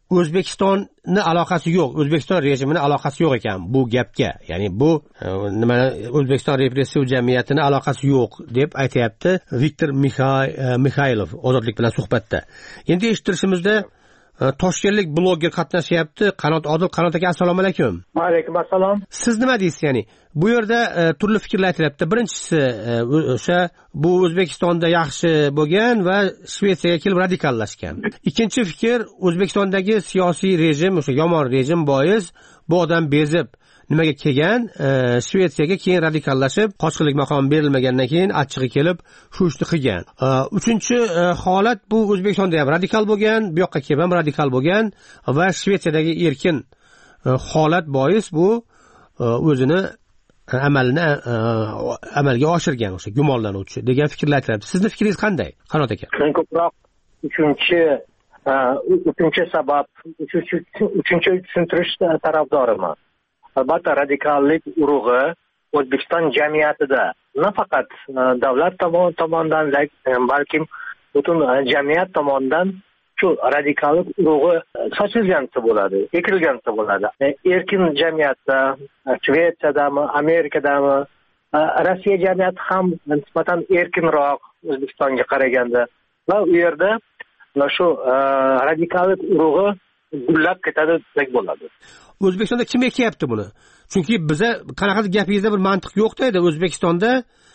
O'zbekistonni aloqasi yo'q, O'zbekiston rejimini aloqasi yo'q ekan bu gapga. Ya'ni bu nima O'zbekiston repressiv jamiyatini aloqasi yo'q deb aytayapti Viktor Mikhaylov Ozodlik bilan suhbatda. Endi eshittirishimizda Toshkentlik bloger qatnashyapti. Qanot Odil, Qanot aka, assalomu alaykum. Va alaykum assalom. Siz nima deysiz? Ya'ni bu yerda e, turli fikrlar aytilyapti. Birinchisi o'sha e, bu O'zbekistonda yaxshi bo'lgan va Shvetsiyaga kelib radikallashgan. Ikkinchi fikr, O'zbekistondagi siyosiy rejim, o'sha yomon rejim bois bu odam bezib nimaga kelgan, e, Shvetsiyaga keyin radikallashib, qochqinlik maqomi berilmagandan keyin achchig'i kelib shu ishni qilgan. E, uchinchi e, holat bu O'zbekistonda ham radikal bo'lgan, bu yoqqa kelib ham radikal bo'lgan va Shvetsiyadagi erkin e, holat bois bu e, o'zini amalni e, amalga oshirgan, o'sha gumonlanuvchi degan fikrlar aytilyapti. Sizni fikringiz qanday, Qanot aka? Men ko'proq uchinchi uchinchi sabab, uchinchi uchinchi tushuntirish tarafdoriman. Albatta, radikallik urug'i O'zbekiston jamiyatida nafaqat davlat tomonidan, balkim butun jamiyat tomonidan shu radikallik urug'i sochilgancha bo'ladi, ekilgancha bo'ladi. Erkin jamiyatda, Shvetsiyadami, Amerikadami, Rossiya jamiyati ham nisbatan erkinroq O'zbekistonga qaraganda va u yerda shu radikallik urug'i gullab ketadi deb bo'ladi. O'zbekistonda kim ekyapti buni? Chunki biza qanaqadir gapingizda bir mantiq yo'q edi. O'zbekistonda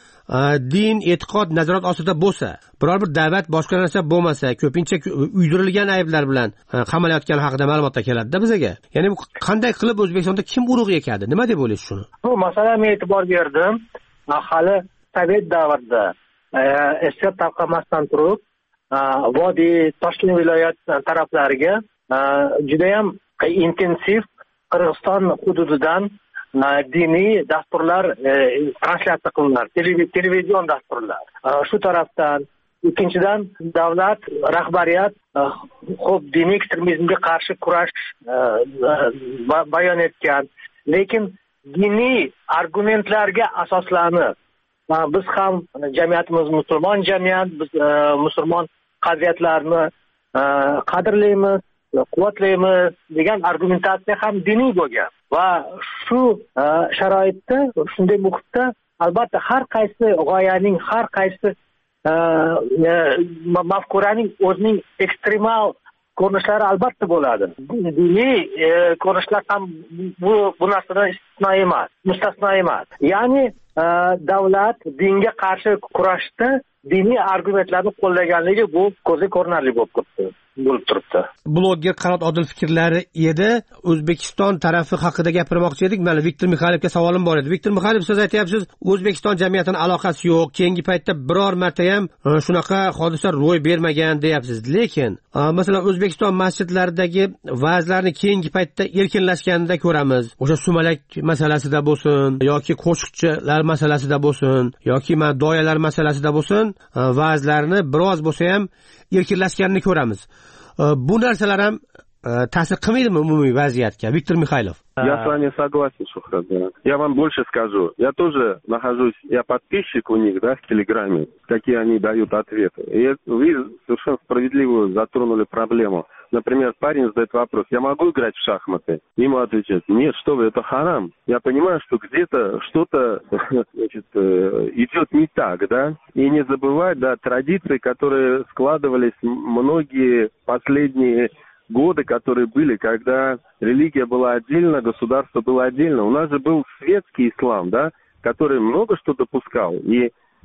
din, e'tiqod nazorat ostida bo'lsa, biror bir davlat boshqa narsa bo'lmasa, ko'pincha uydirilgan ayblar bilan qamalayotgani haqida ma'lumotlar keladi-da bizaga. Ya'ni bu qanday qilib O'zbekistonda kim urug' ekadi? Nima deb o'ylaysiz shuni? Bu masalaga men e'tibor berdim. Hali Sovet davrida eski tarqamasdan turib, Vodiy, Toshkent viloyat taraflariga juda ham intensiv Qirg'iziston hududidan diniy dasturlar translyatsiya qilinadi, televizion dasturlar. Shu tarafdan, ikkinchidan davlat rahbariyat xo'p diniy ekstremizmga qarshi kurash bayon etgan, lekin diniy argumentlarga asoslanib biz ham jamiyatimiz musulmon jamiyat, biz musulmon qadriyatlarni qadrlaymiz, quvvatlaymiz degan argumentatsiya ham diniy bo'lgan va shu sharoitda, shunday muhitda albatta har qaysi g'oyaning, har qaysi mafkuraning o'zining ekstremal ko'rinishlari albatta bo'ladi. Diniy ko'rinishlar ham bu bu narsadan istisno emas, mustasno emas. Ya'ni davlat dinga qarshi kurashda diniy argumentlarni qo'llaganligi bu ko'zga ko'rinarli bo'lib turibdi. bo'lib turibdi. Bloger Qanot Odil fikrlari edi. O'zbekiston tarafi haqida gapirmoqchi edik. Mana Viktor Mikhaylovga savolim bor edi. Viktor Mikhaylov, siz aytyapsiz, O'zbekiston jamiyatining aloqasi yo'q, keyingi paytda biror marta ham shunaqa hodisa ro'y bermagan deyapsiz. Lekin, masalan, O'zbekiston masjidlaridagi va'zlarni keyingi paytda erkinlashganida ko'ramiz. O'sha sumalak masalasida bo'lsin, yoki qo'shiqchilar masalasida bo'lsin, yoki mana doyalar masalasida bo'lsin, va'zlarni biroz bo'lsa ham erkinlashganini ko'ramiz. Bu narsalar ham ta'sir qilmaydimi umumiy vaziyatga? Viktor Mikhaylov. Я с вами согласен, Шухрат. Я вам больше скажу. Я тоже нахожусь, я подписчик у них, да, в Телеграме, какие они дают ответы. И вы совершенно справедливо затронули проблему. Например, парень задает вопрос: я могу играть в шахматы? Ему отвечают: нет, что вы, это харам. Я понимаю, что где-то что-то, значит, идет не так, да. И не забывать, да, традиции, которые складывались многие последние годы, которые были, когда религия была отдельно, государство было отдельно. У нас же был светский ислам, да, который много что допускал. И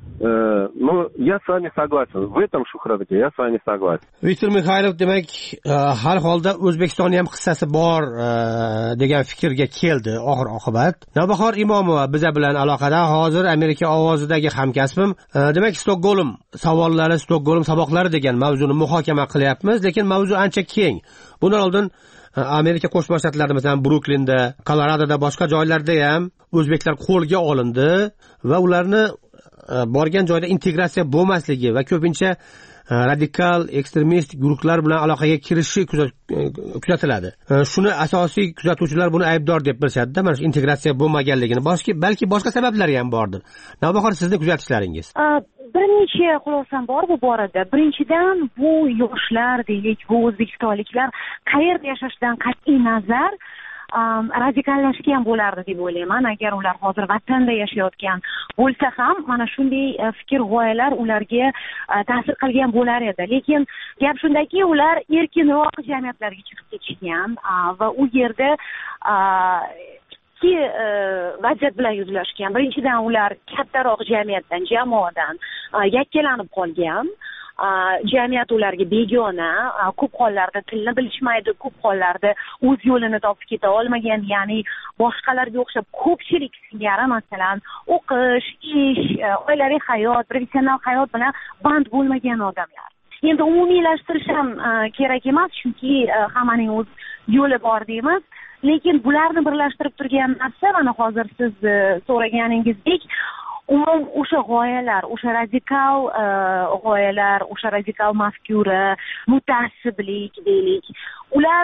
Э, ну, я с вами согласен. В этом, Шухратке, я с вами согласен. Viktor Mikhaylov, demak, har holda O'zbekistonning ham hissasi bor degan fikrga keldi oxir oqibat. Navbahor Imomova biza bilan aloqada. Hozir Amerika ovozidagi hamkasbim. Demak, Stokgolm savollari, Stokgolm saboqlari degan mavzuni muhokama qilyapmiz, lekin mavzu ancha keng. Bundan oldin Amerika Qo'shma Shtatlarida, masalan, Bruklinda, Koloradoda, boshqa joylarda ham o'zbeklar qo'lga olindi va ularni borgan joyda integratsiya bo'lmasligi va ko'pincha radikal ekstremist guruhlar bilan aloqaga kirishi kuzatiladi. Shuni asosiy kuzatuvchilar buni aybdor deb bilishadi-da, mana shu integratsiya bo'lmaganligini. Balki balki boshqa sabablari ham bordir. Navbahor, sizning kuzatishlaringiz? bir necha xulosam bor bu borada. Birinchidan, bu yoshlar deylik, bu o'zbekistonliklar qayerda yashashdan qat'iy nazar Um, radikallashgan bo'lardi deb o'ylayman. Agar ular hozir vatanda yashayotgan bo'lsa ham mana shunday uh, fikr g'oyalar ularga uh, ta'sir qilgan bo'lar edi. Lekin gap shundaki, ular erkinroq jamiyatlarga chiqib ketishgan uh, va u yerda uh, ikki uh, vaziyat bilan yuzlashgan. Birinchidan, ular kattaroq jamiyatdan, jamoadan uh, yakkalanib qolgan. Jamiyat ularga begona, ko'p hollarda tilni bilishmaydi, ko'p hollarda o'z yo'lini topib keta olmagan, ya'ni boshqalarga o'xshab ko'pchilik singari masalan o'qish, ish, oilaviy hayot, professional hayot bilan band bo'lmagan odamlar. Endi umumiylashtirish ham kerak emas, chunki hammaning o'z yo'li bor deymiz. Lekin bularni birlashtirib turgan narsa, mana hozir siz so'raganingizdek, umum o'sha g'oyalar, o'sha radikal g'oyalar, o'sha radikal mafkura, mutaassiblik deylik, ular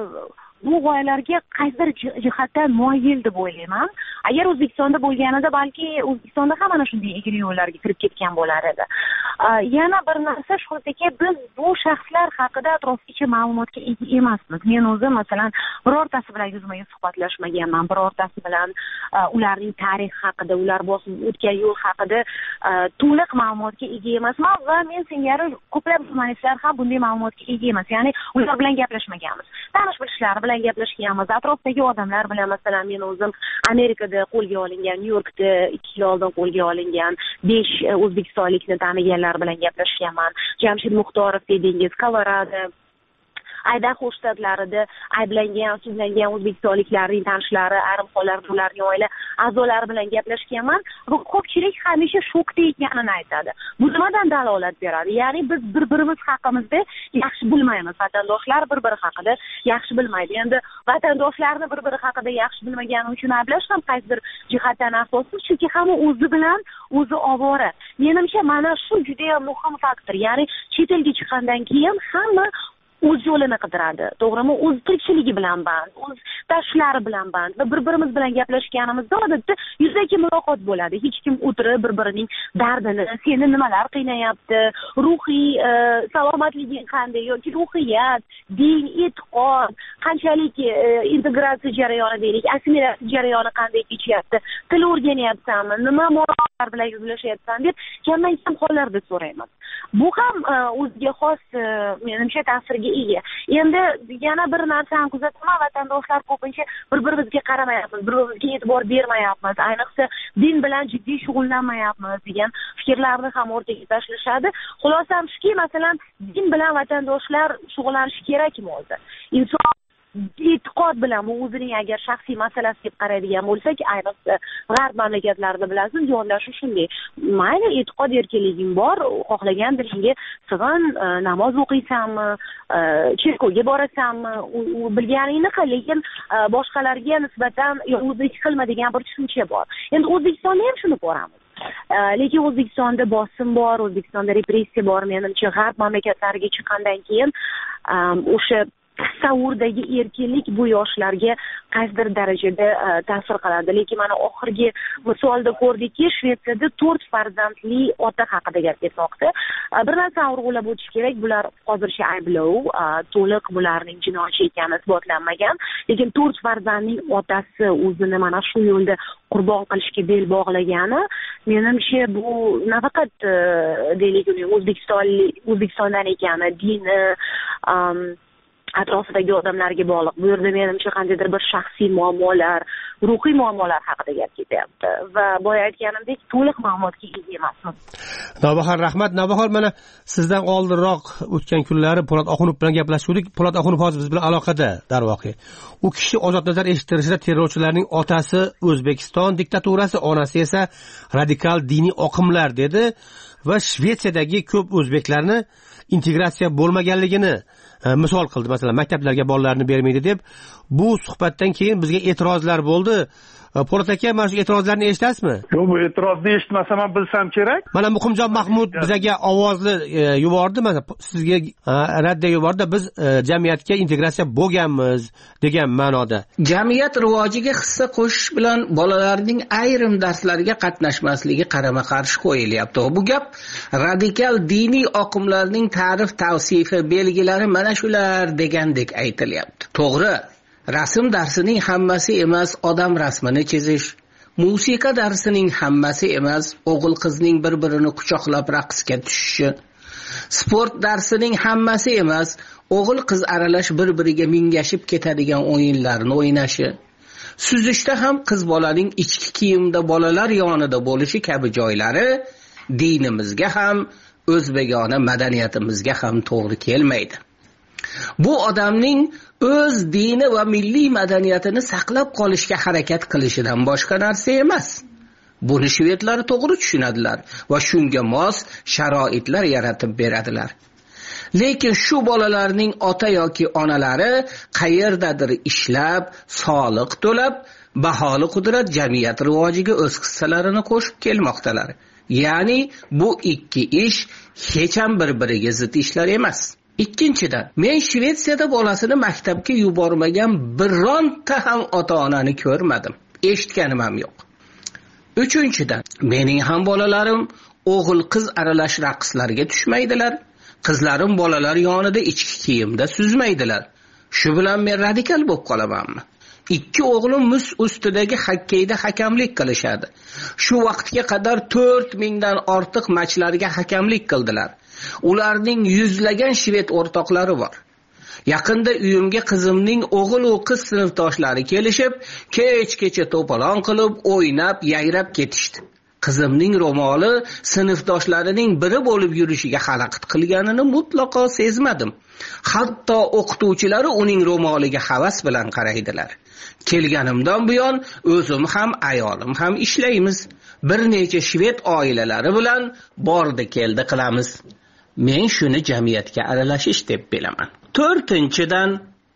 bu g'oyalarga qaysidir jihatdan moyil deb o'ylayman. Agar O'zbekistonda bo'lganida, balki O'zbekistonda ham mana shunday egri yo'llarga kirib ketgan bo'lar edi. Yana bir narsa shundaki, biz bu shaxslar haqida atroflicha ma'lumotga ega emasmiz. Men o'zim masalan birortasi bilan yuzma-yuz suhbatlashmaganman, birortasi bilan ularning tarixi haqida, ular bosib o'tgan yo'l haqida to'liq ma'lumotga ega emasman va men singari ko'plab jurnalistlar ham bunday ma'lumotga ega emas. Ya'ni ular bilan gaplashmaganmiz. Tanish-bilishlar bilan gaplashganmiz. Atrofdagi odamlar bilan, masalan, men o'zim Amerikada qo'lga olingan, Nyu-Yorkda ikki yil oldin qo'lga olingan besh o'zbekistonlikni taniganlar bilan gaplashganman. Jamshid Muxtorov dedingiz, Kolorado, Aydaho shtatlarida ayblangan, sudlangan o'zbekistonliklarning tanishlari, ayrim hollarda ularning oila a'zolari bilan gaplashganman va ko'pchilik hamisha shokda ekanini aytadi. Bu nimadan dalolat beradi? Ya'ni biz bir-birimiz haqimizda yaxshi bilmaymiz. Vatandoshlar bir-biri haqida yaxshi bilmaydi. Endi vatandoshlarni bir-biri haqida yaxshi bilmagani uchun ayblash ham qaysidir jihatdan asossiz, chunki hamma o'zi bilan o'zi ovora. Menimcha mana shu juda ham muhim faktor. Ya'ni chet elga chiqqandan keyin hamma o'z yo'lini qidiradi, to'g'rimi? O'z tirikchiligi bilan band, o'z tashvishlari bilan band va bir-birimiz bilan gaplashganimizda odatda yuzaki muloqot bo'ladi. Hech kim o'tirib bir-birining dardini, seni nimalar qiynayapti, ruhiy salomatliging qanday yoki ruhiyat, din, e'tiqod, qanchalik integratsiya jarayoni deylik, assimilyatsiya jarayoni qanday kechyapti, til o'rganyapsanmi, nima muammolar bilan yuzlashyapsan deb kamdan-kam hollarda so'raymiz. Bu ham o'ziga xos menimcha ta'sirga ega. Endi yana bir narsani kuzataman, vatandoshlar ko'pincha bir-birimizga qaramayapmiz, bir-birimizga e'tibor bermayapmiz, ayniqsa din bilan jiddiy shug'ullanmayapmiz degan fikrlarni ham o'rtaga tashlashadi. Xulosam shuki, masalan, din bilan vatandoshlar shug'ullanishi kerakmi o'zi? Inson e'tiqod bilan, bu o'zining agar shaxsiy masalasi deb qaraydigan bo'lsak, ayniqsa g'arb mamlakatlarida bilasiz, yondashuv shunday. Mayli, e'tiqod erkinliging bor, xohlagan dilingga sig'in, namoz o'qiysanmi, cherkovga borasanmi, bilganingni qil, lekin boshqalarga nisbatan yovuzlik qilma degan bir tushuncha bor. Endi O'zbekistonda ham shuni ko'ramiz. Lekin O'zbekistonda bosim bor, O'zbekistonda repressiya bor. Menimcha g'arb mamlakatlariga chiqqandan keyin o'sha tasavvurdagi erkinlik bu yoshlarga qaysidir darajada ta'sir qiladi. Lekin mana oxirgi misolda ko'rdikki, Shvetsiyada to'rt farzandli ota haqida gap ketmoqda. Bir narsani urg'ulab o'tish kerak, bular hozircha ayblov, to'liq bularning jinoyatchi ekani isbotlanmagan. Lekin to'rt farzandning otasi o'zini mana shu yo'lda qurbon qilishga bel bog'lagani, menimcha bu nafaqat deylik, O'zbekistonlik, O'zbekistondan ekani, dini, atrofidagi odamlarga bog'liq. Bu yerda menimcha qandaydir bir shaxsiy muammolar, ruhiy muammolar haqida gap ketyapti va boya aytganimdek to'liq ma'lumotga ega emasmiz. Navbahor, rahmat. Navbahor, mana sizdan oldinroq o'tgan kunlari Po'lat Oxunov bilan gaplashdik. Po'lat Oxunov hozir biz bilan aloqada, darvoqe. U kishi ozod nazar eshittirishida terrorchilarning otasi O'zbekiston diktaturasi, onasi esa radikal diniy oqimlar dedi va Shvetsiyadagi ko'p o'zbeklarni integratsiya bo'lmaganligini misol qildi. Masalan, maktablarga bolalarni bermaydi deb. Bu suhbatdan keyin bizga e'tirozlar bo'ldi. Po'lat aka, mana shu e'tirozlarni eshitasizmi? Yo'q, bu e'tirozni eshitmasam ham bilsam kerak. Mana Muqimjon Mahmud bizga ovozni yubordi, mana sizga radda yubordi. Biz jamiyatga integratsiya bo'lganmiz degan ma'noda. Jamiyat rivojiga hissa qo'shish bilan bolalarning ayrim darslarga qatnashmasligi qarama-qarshi qo'yilyapti. Bu gap radikal diniy oqimlarning ta'rif tavsifi belgilari mana shular degandek aytilyapti. To'g'ri, rasm darsining hammasi emas odam rasmini chizish, musiqa darsining hammasi emas o'g'il qizning bir-birini quchoqlab raqsga tushishi, sport darsining hammasi emas o'g'il qiz aralash bir-biriga mingashib ketadigan o'yinlarni o'ynashi, suzishda ham qiz bolaning ichki kiyimda bolalar yonida bo'lishi kabi joylari dinimizga ham o'zbegona madaniyatimizga ham to'g'ri kelmaydi. Bu odamning o'z dini va milliy madaniyatini saqlab qolishga harakat qilishidan boshqa narsa emas. Buni shvedlar to'g'ri tushunadilar va shunga mos sharoitlar yaratib beradilar. Lekin shu bolalarning ota yoki onalari qayerdadir ishlab, soliq to'lab, baholi qudrat jamiyat rivojiga o'z hissalarini qo'shib kelmoqdalar. Ya'ni bu ikki ish hech ham bir-biriga zid ishlar emas. Ikkinchidan, men Shvetsiyada bolasini maktabga yubormagan bironta ham ota-onani ko'rmadim. Eshitganim ham yo'q. Uchinchidan, mening ham bolalarim o'g'il-qiz aralash raqslarga tushmaydilar. Qizlarim bolalar yonida ichki kiyimda suzmaydilar. Shu bilan men radikal bo'lib qolamanmi? Ikki o'g'lim muz ustidagi xokkeyda hakamlik qilishadi. Shu vaqtga qadar to'rt mingdan ortiq matchlarga hakamlik qildilar. Ularning yuzlagan shved o'rtoqlari bor. Yaqinda uyimga qizimning o'g'il va qiz sinfdoshlari kelishib, kech-kecha to'polon qilib, o'ynab, yayrab ketishdi. Qizimning ro'moli sinfdoshlarining biri bo'lib yurishiga xalaqit qilganini mutlaqo sezmadim. Hatto o'qituvchilari uning ro'moliga havas bilan qaraydilar. Kelganimdan buyon o'zim ham ayolim ham ishlaymiz. Bir necha shved oilalari bilan bordi keldi qilamiz. Men shuni jamiyatga aralashish deb bilaman. To'rtinchidan,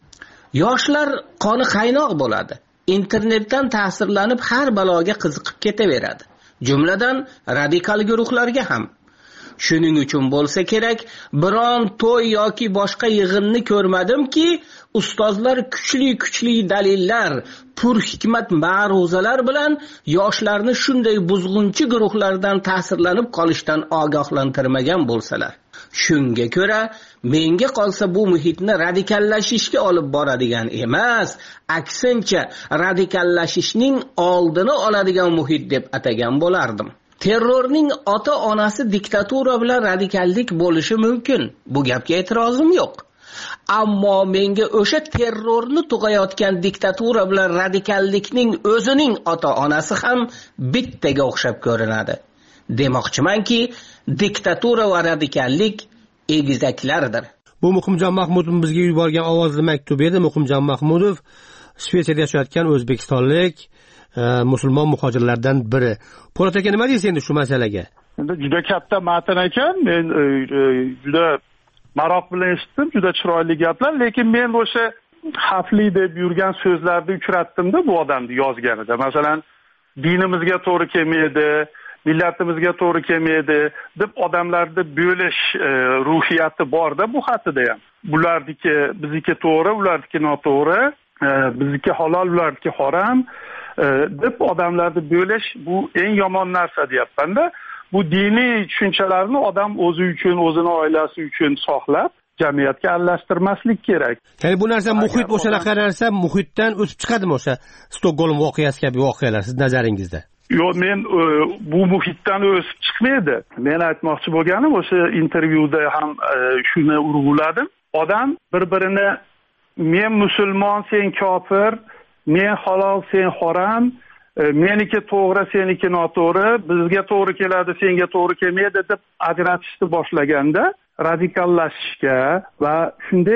yoshlar qoni qaynoq bo'ladi. Internetdan ta'sirlanib har baloga qiziqib ketaveradi. Jumladan radikal guruhlarga ham. Shuning uchun bo'lsa kerak, biron to'y yoki boshqa yig'inni ko'rmadimki, ustozlar kuchli-kuchli dalillar, pur hikmat ma'ruzalar bilan yoshlarni shunday buzg'unchi guruhlardan ta'sirlanib qolishdan ogohlantirmagan bo'lsalar. Shunga ko'ra, menga qolsa bu muhitni radikallashishga olib boradigan emas, aksincha radikallashishning oldini oladigan muhit deb atagan bo'lardim. Terrorning ota-onasi diktatura bilan radikallik bo'lishi mumkin. Bu gapga e'tirozim yo'q. Ammo menga o'sha terrorni tug'ayotgan diktatura bilan radikallikning o'zining ota-onasi ham bittaga o'xshab ko'rinadi. Demoqchimanki, diktatura va radikallik egizaklardir. Bu Muqimjon Mahmudov bizga yuborgan ovozli maktub edi. Muqimjon Mahmudov Shvetsiyada yashayotgan o'zbekistonlik musulmon muhojirlardan biri. Po'lat aka, nima deysiz endi shu masalaga? Endi juda katta matn ekan. Men juda maroq bilan eshitdim, juda chiroyli gaplar, lekin men o'sha xavfli deb yurgan so'zlarni uchratdim-da bu odamni yozganida. Masalan, dinimizga to'g'ri kelmaydi, millatimizga to'g'ri kelmaydi deb odamlarni bo'lish ruhiyati bor-da bu xatida ham. Bularniki bizniki to'g'ri, ularniki noto'g'ri, bizniki halol, ularniki harom deb odamlarni bo'lish bu eng yomon narsa deyapman-da. Bu diniy tushunchalarni odam o'zi uchun, o'zini oilasi uchun saqlab, jamiyatga aralashtirmaslik kerak. Ya'ni bu narsa muhit o'shanaqa narsa, muhitdan o'sib chiqadimi o'sha Stokgolm voqeasi kabi voqealar siz nazaringizda? Yo'q, men bu muhitdan o'sib chiqmaydi. Men aytmoqchi bo'lganim o'sha intervyuda ham shuni urg'uladim. Odam bir-birini men musulmon, sen kofir, men halol, sen harom, meniki to'g'ri, seniki noto'g'ri, bizga to'g'ri keladi, senga to'g'ri kelmaydi deb ajratishni boshlaganda radikallashishga va shunday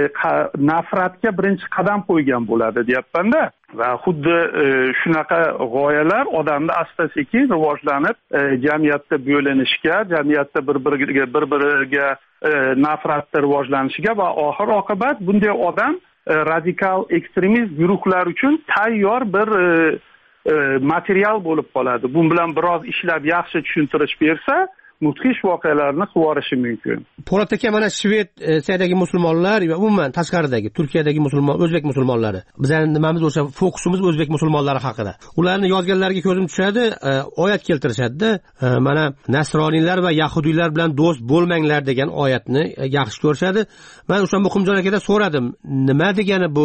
nafratga birinchi qadam qo'ygan bo'ladi deyapman-da. Va xuddi shunaqa g'oyalar odamni asta-sekin rivojlanib, jamiyatda bo'linishga, jamiyatda bir-biriga bir-biriga nafratda rivojlanishiga va oxir oqibat bunday odam radikal ekstremist guruhlar uchun tayyor bir material bo'lib qoladi. Bu bilan biroz ishlab yaxshi tushuntirish bersa, mudhish voqealarni qilib yuborishi mumkin. Po'lat aka, mana Shvetsiyadagi musulmonlar va umuman tashqaridagi Turkiyadagi musulmon, o'zbek musulmonlari. Bizning nimamiz o'sha fokusimiz o'zbek musulmonlari haqida. Ularni yozganlariga ko'zim tushadi, oyat keltirishadi. Mana nasroniylar va yahudiylar bilan do'st bo'lmanglar degan oyatni yaxshi ko'rishadi. Men o'sha Muqimjon akadan so'radim, nima degani bu?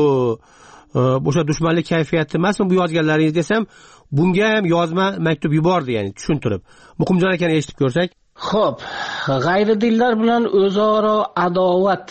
O'sha dushmanlik kayfiyati emasmi bu yozganlaringiz desam, bunga ham yozma maktub yubordi, ya'ni tushuntirib. Muqimjon akani eshitib ko'rsak. Xo'p, g'ayridinlar bilan o'zaro adovat,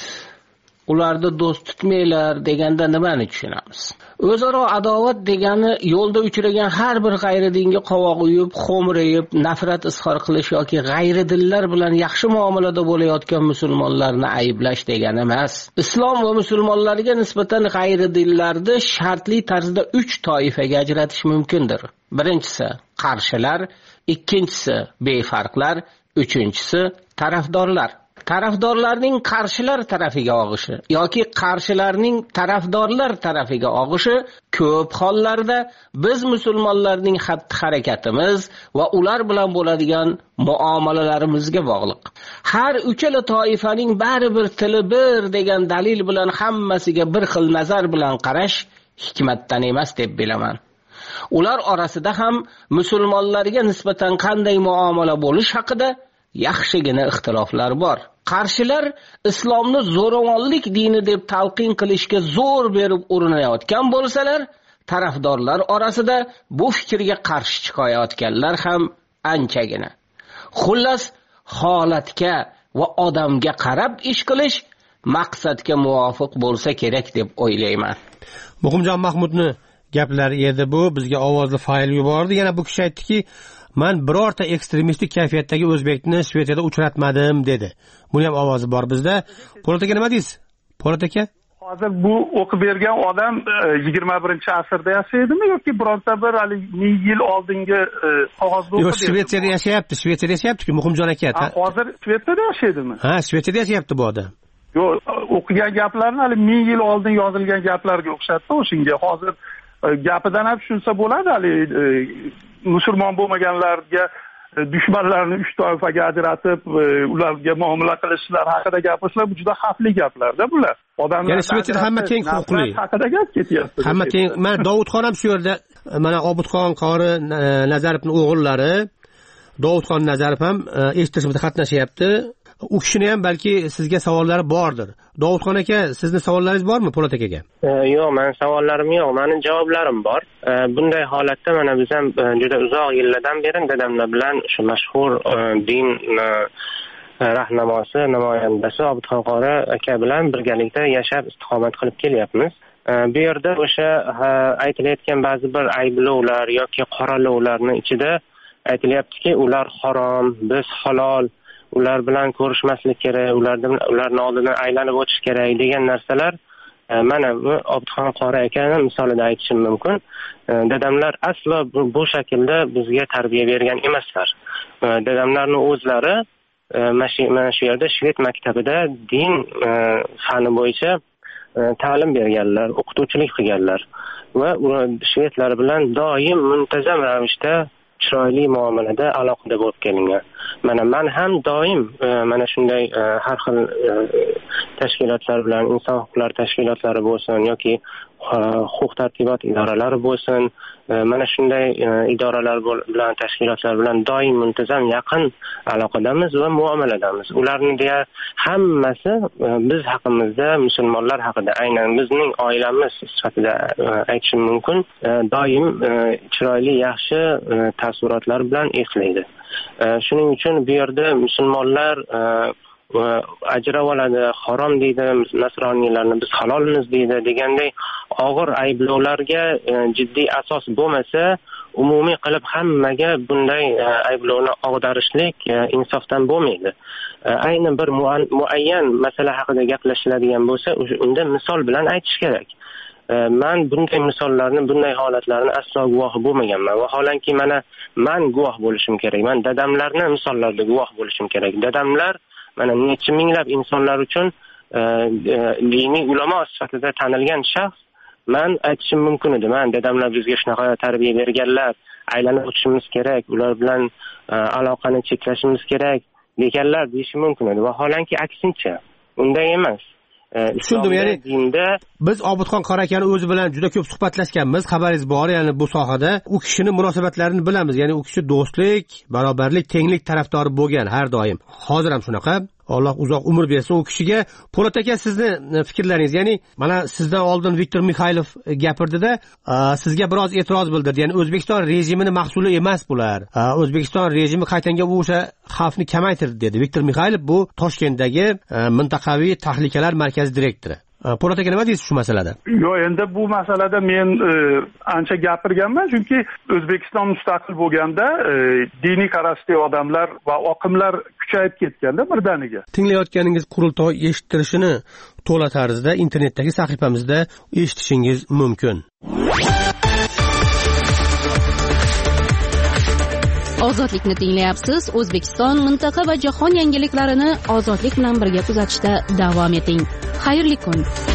ularni do'st tutmanglar deganda nimani tushunamiz? O'zaro adovat degani yo'lda uchragan har bir g'ayridinga qovoq uyib, xo'mrayib, nafrat izhor qilish yoki g'ayridinlar bilan yaxshi muomalada bo'layotgan musulmonlarni ayblash degani emas. Islom va musulmonlarga nisbatan g'ayridinlarni shartli tarzda uch toifaga ajratish mumkindir. Birinchisi qarshilar, ikkinchisi befarqlar, uchinchisi tarafdorlar. Tarafdorlarning qarshilar tarafiga og'ishi yoki qarshilarning tarafdorlar tarafiga og'ishi ko'p hollarda biz musulmonlarning xatti-harakatimiz va ular bilan bo'ladigan muomalalarimizga bog'liq. Har uchala toifaning baribir tili bir degan dalil bilan hammasiga bir xil nazar bilan qarash hikmatdan emas deb bilaman. Ular orasida ham musulmonlarga nisbatan qanday muomala bo'lish haqida yaxshigina ixtiloflar bor. Qarshilar islomni zo'ravonlik dini deb talqin qilishga zo'r berib urinayotgan bo'lsalar, tarafdorlar orasida bu fikrga qarshi chiqayotganlar ham anchagina. Xullas, holatga va odamga qarab ish qilish maqsadga muvofiq bo'lsa kerak deb o'ylayman. Muqimjon Mahmudni gaplari edi bu, bizga ovozli fayl yubordi. Yana bu kishi aytdiki, men birorta ekstremistik kayfiyatdagi o'zbekni Shvetsiyada uchratmadim dedi. Buni ham ovozi bor bizda. Po'lat aka nima deysiz? Po'lat aka? Hozir bu o'qib bergan odam yigirma birinchi asrda yashaydimi yoki bironta bir hali ming yil oldingi qog'ozda o'qib? Yo'q, Shvetsiyada yashayapti. Shvetsiyada yashayapti-ku Muqimjon aka. Hozir Shvetsiyada yashaydimi? Ha, Shvetsiyada yashayapti bu odam. Yo'q, o'qigan gaplarni hali ming yil oldin yozilgan gaplarga o'xshatdi o'shinga. Hozir gapidan ham tushunsa bo'ladi, hali musulmon bo'lmaganlarga dushmanlarni uch toifaga ajratib ularga muomala qilishlar haqida gapirishlar bu juda xavfli gaplarda bular. Odamlar ya'ni Shvetsiyada hamma teng huquqli haqida gap ketyapti. Hamma teng. Mana Dovudxon ham shu yerda, mana Obidxon qori Nazarovning o'g'illari Dovudxon Nazarov ham eshittirishda qatnashyapti. U kishini ham balki sizga savollari bordir. Dovudxon aka, sizning savollaringiz bormi Po'lat akaga? Yo'q, men savollarim yo'q, mening javoblarim bor. Bunday holatda mana biz ham juda uzoq yillardan beri dadamlar bilan shu mashhur din rahnamosi, namoyandasi Obidxon qori aka bilan birgalikda yashab istiqomat qilib kelyapmiz. Bu yerda o'sha aytilayotgan ba'zi bir ayblovlar yoki qoralovlarning ichida aytilyaptiki, ular harom, biz halol, ular bilan ko'rishmaslik kerak, ulardan ularning oldidan aylanib o'tish kerak degan narsalar mana bu Obidxon qori akani misolida aytishim mumkin. Dadamlar aslo bu, bu shaklda bizga tarbiya bergan emaslar. Dadamlarning o'zlari mana shu yerda Shved maktabida din fani bo'yicha ta'lim berganlar, o'qituvchilik qilganlar va shvedlar bilan doim muntazam ravishda chiroyli muomalada aloqada bo'lib kelingan. Mana men ham doim mana shunday har xil tashkilotlar bilan, inson huquqlari tashkilotlari bo'lsin yoki huquq tartibot idoralari bo'lsin, mana shunday idoralar bilan, tashkilotlar bilan doim muntazam yaqin aloqadamiz va muomaladamiz. Ularni deya hammasi biz haqimizda, musulmonlar haqida, aynan bizning oilamiz sifatida aytishim mumkin, doim chiroyli, yaxshi taassurotlar bilan eslaydi. Shuning uchun bu yerda musulmonlar ajrab oladi, harom deydi, nasroniylarni biz halolmiz deydi deganday og'ir ayblovlarga jiddiy asos bo'lmasa, umumiy qilib hammaga bunday ayblovni og'darishlik insofdan bo'lmaydi. Ayni bir muayyan masala haqida gaplashiladigan bo'lsa, unda misol bilan aytish kerak. Men bunday misollarni, bunday holatlarni aslo guvohi bo'lmaganman. Vaholanki mana men guvoh bo'lishim kerak. Men dadamlarni misollarda guvoh bo'lishim kerak. Dadamlar mana necha minglab insonlar uchun diniy ulamo sifatida tanilgan shaxs, man aytishim mumkin edi, man dadamlar bizga shunaqa tarbiya berganlar, aylanib o'tishimiz kerak, ular bilan aloqani cheklashimiz kerak deganlar deyishim mumkin edi. Vaholanki aksincha, unday emas. Tushundim, ya'ni dinda biz Obidxon qori akani o'zi bilan juda ko'p suhbatlashganmiz, xabaringiz bor, ya'ni bu sohada u kishini munosabatlarini bilamiz, ya'ni u kishi do'stlik, barobarlik, tenglik tarafdori bo'lgan har doim. Hozir ham shunaqa. Alloh uzoq umr bersin u kishiga. Po'lat aka, sizni fikrlaringiz, ya'ni mana sizdan oldin Viktor Mixaylov gapirdida, sizga biroz e'tiroz bildirdi. Ya'ni O'zbekiston rejimini mahsuli emas bular. O'zbekiston rejimi qaytanga o'sha xavfni kamaytirdi dedi. Viktor Mixaylov bu Toshkentdagi mintaqaviy tahlikalar markazi direktori. Po'lat aka, nima deysiz shu masalada? Yo'q, endi bu masalada men ancha gapirganman, chunki O'zbekiston mustaqil bo'lganda diniy qarashli odamlar va oqimlar kuchayib ketganda birdaniga. Tinglayotganingiz qurultoy eshittirishini to'la tarzda internetdagi sahifamizda eshitishingiz mumkin. Ozodlikni tinglayapsiz. O'zbekiston, mintaqa va jahon yangiliklarini ozodlik bilan birga kuzatishda davom eting. Xayrli kun.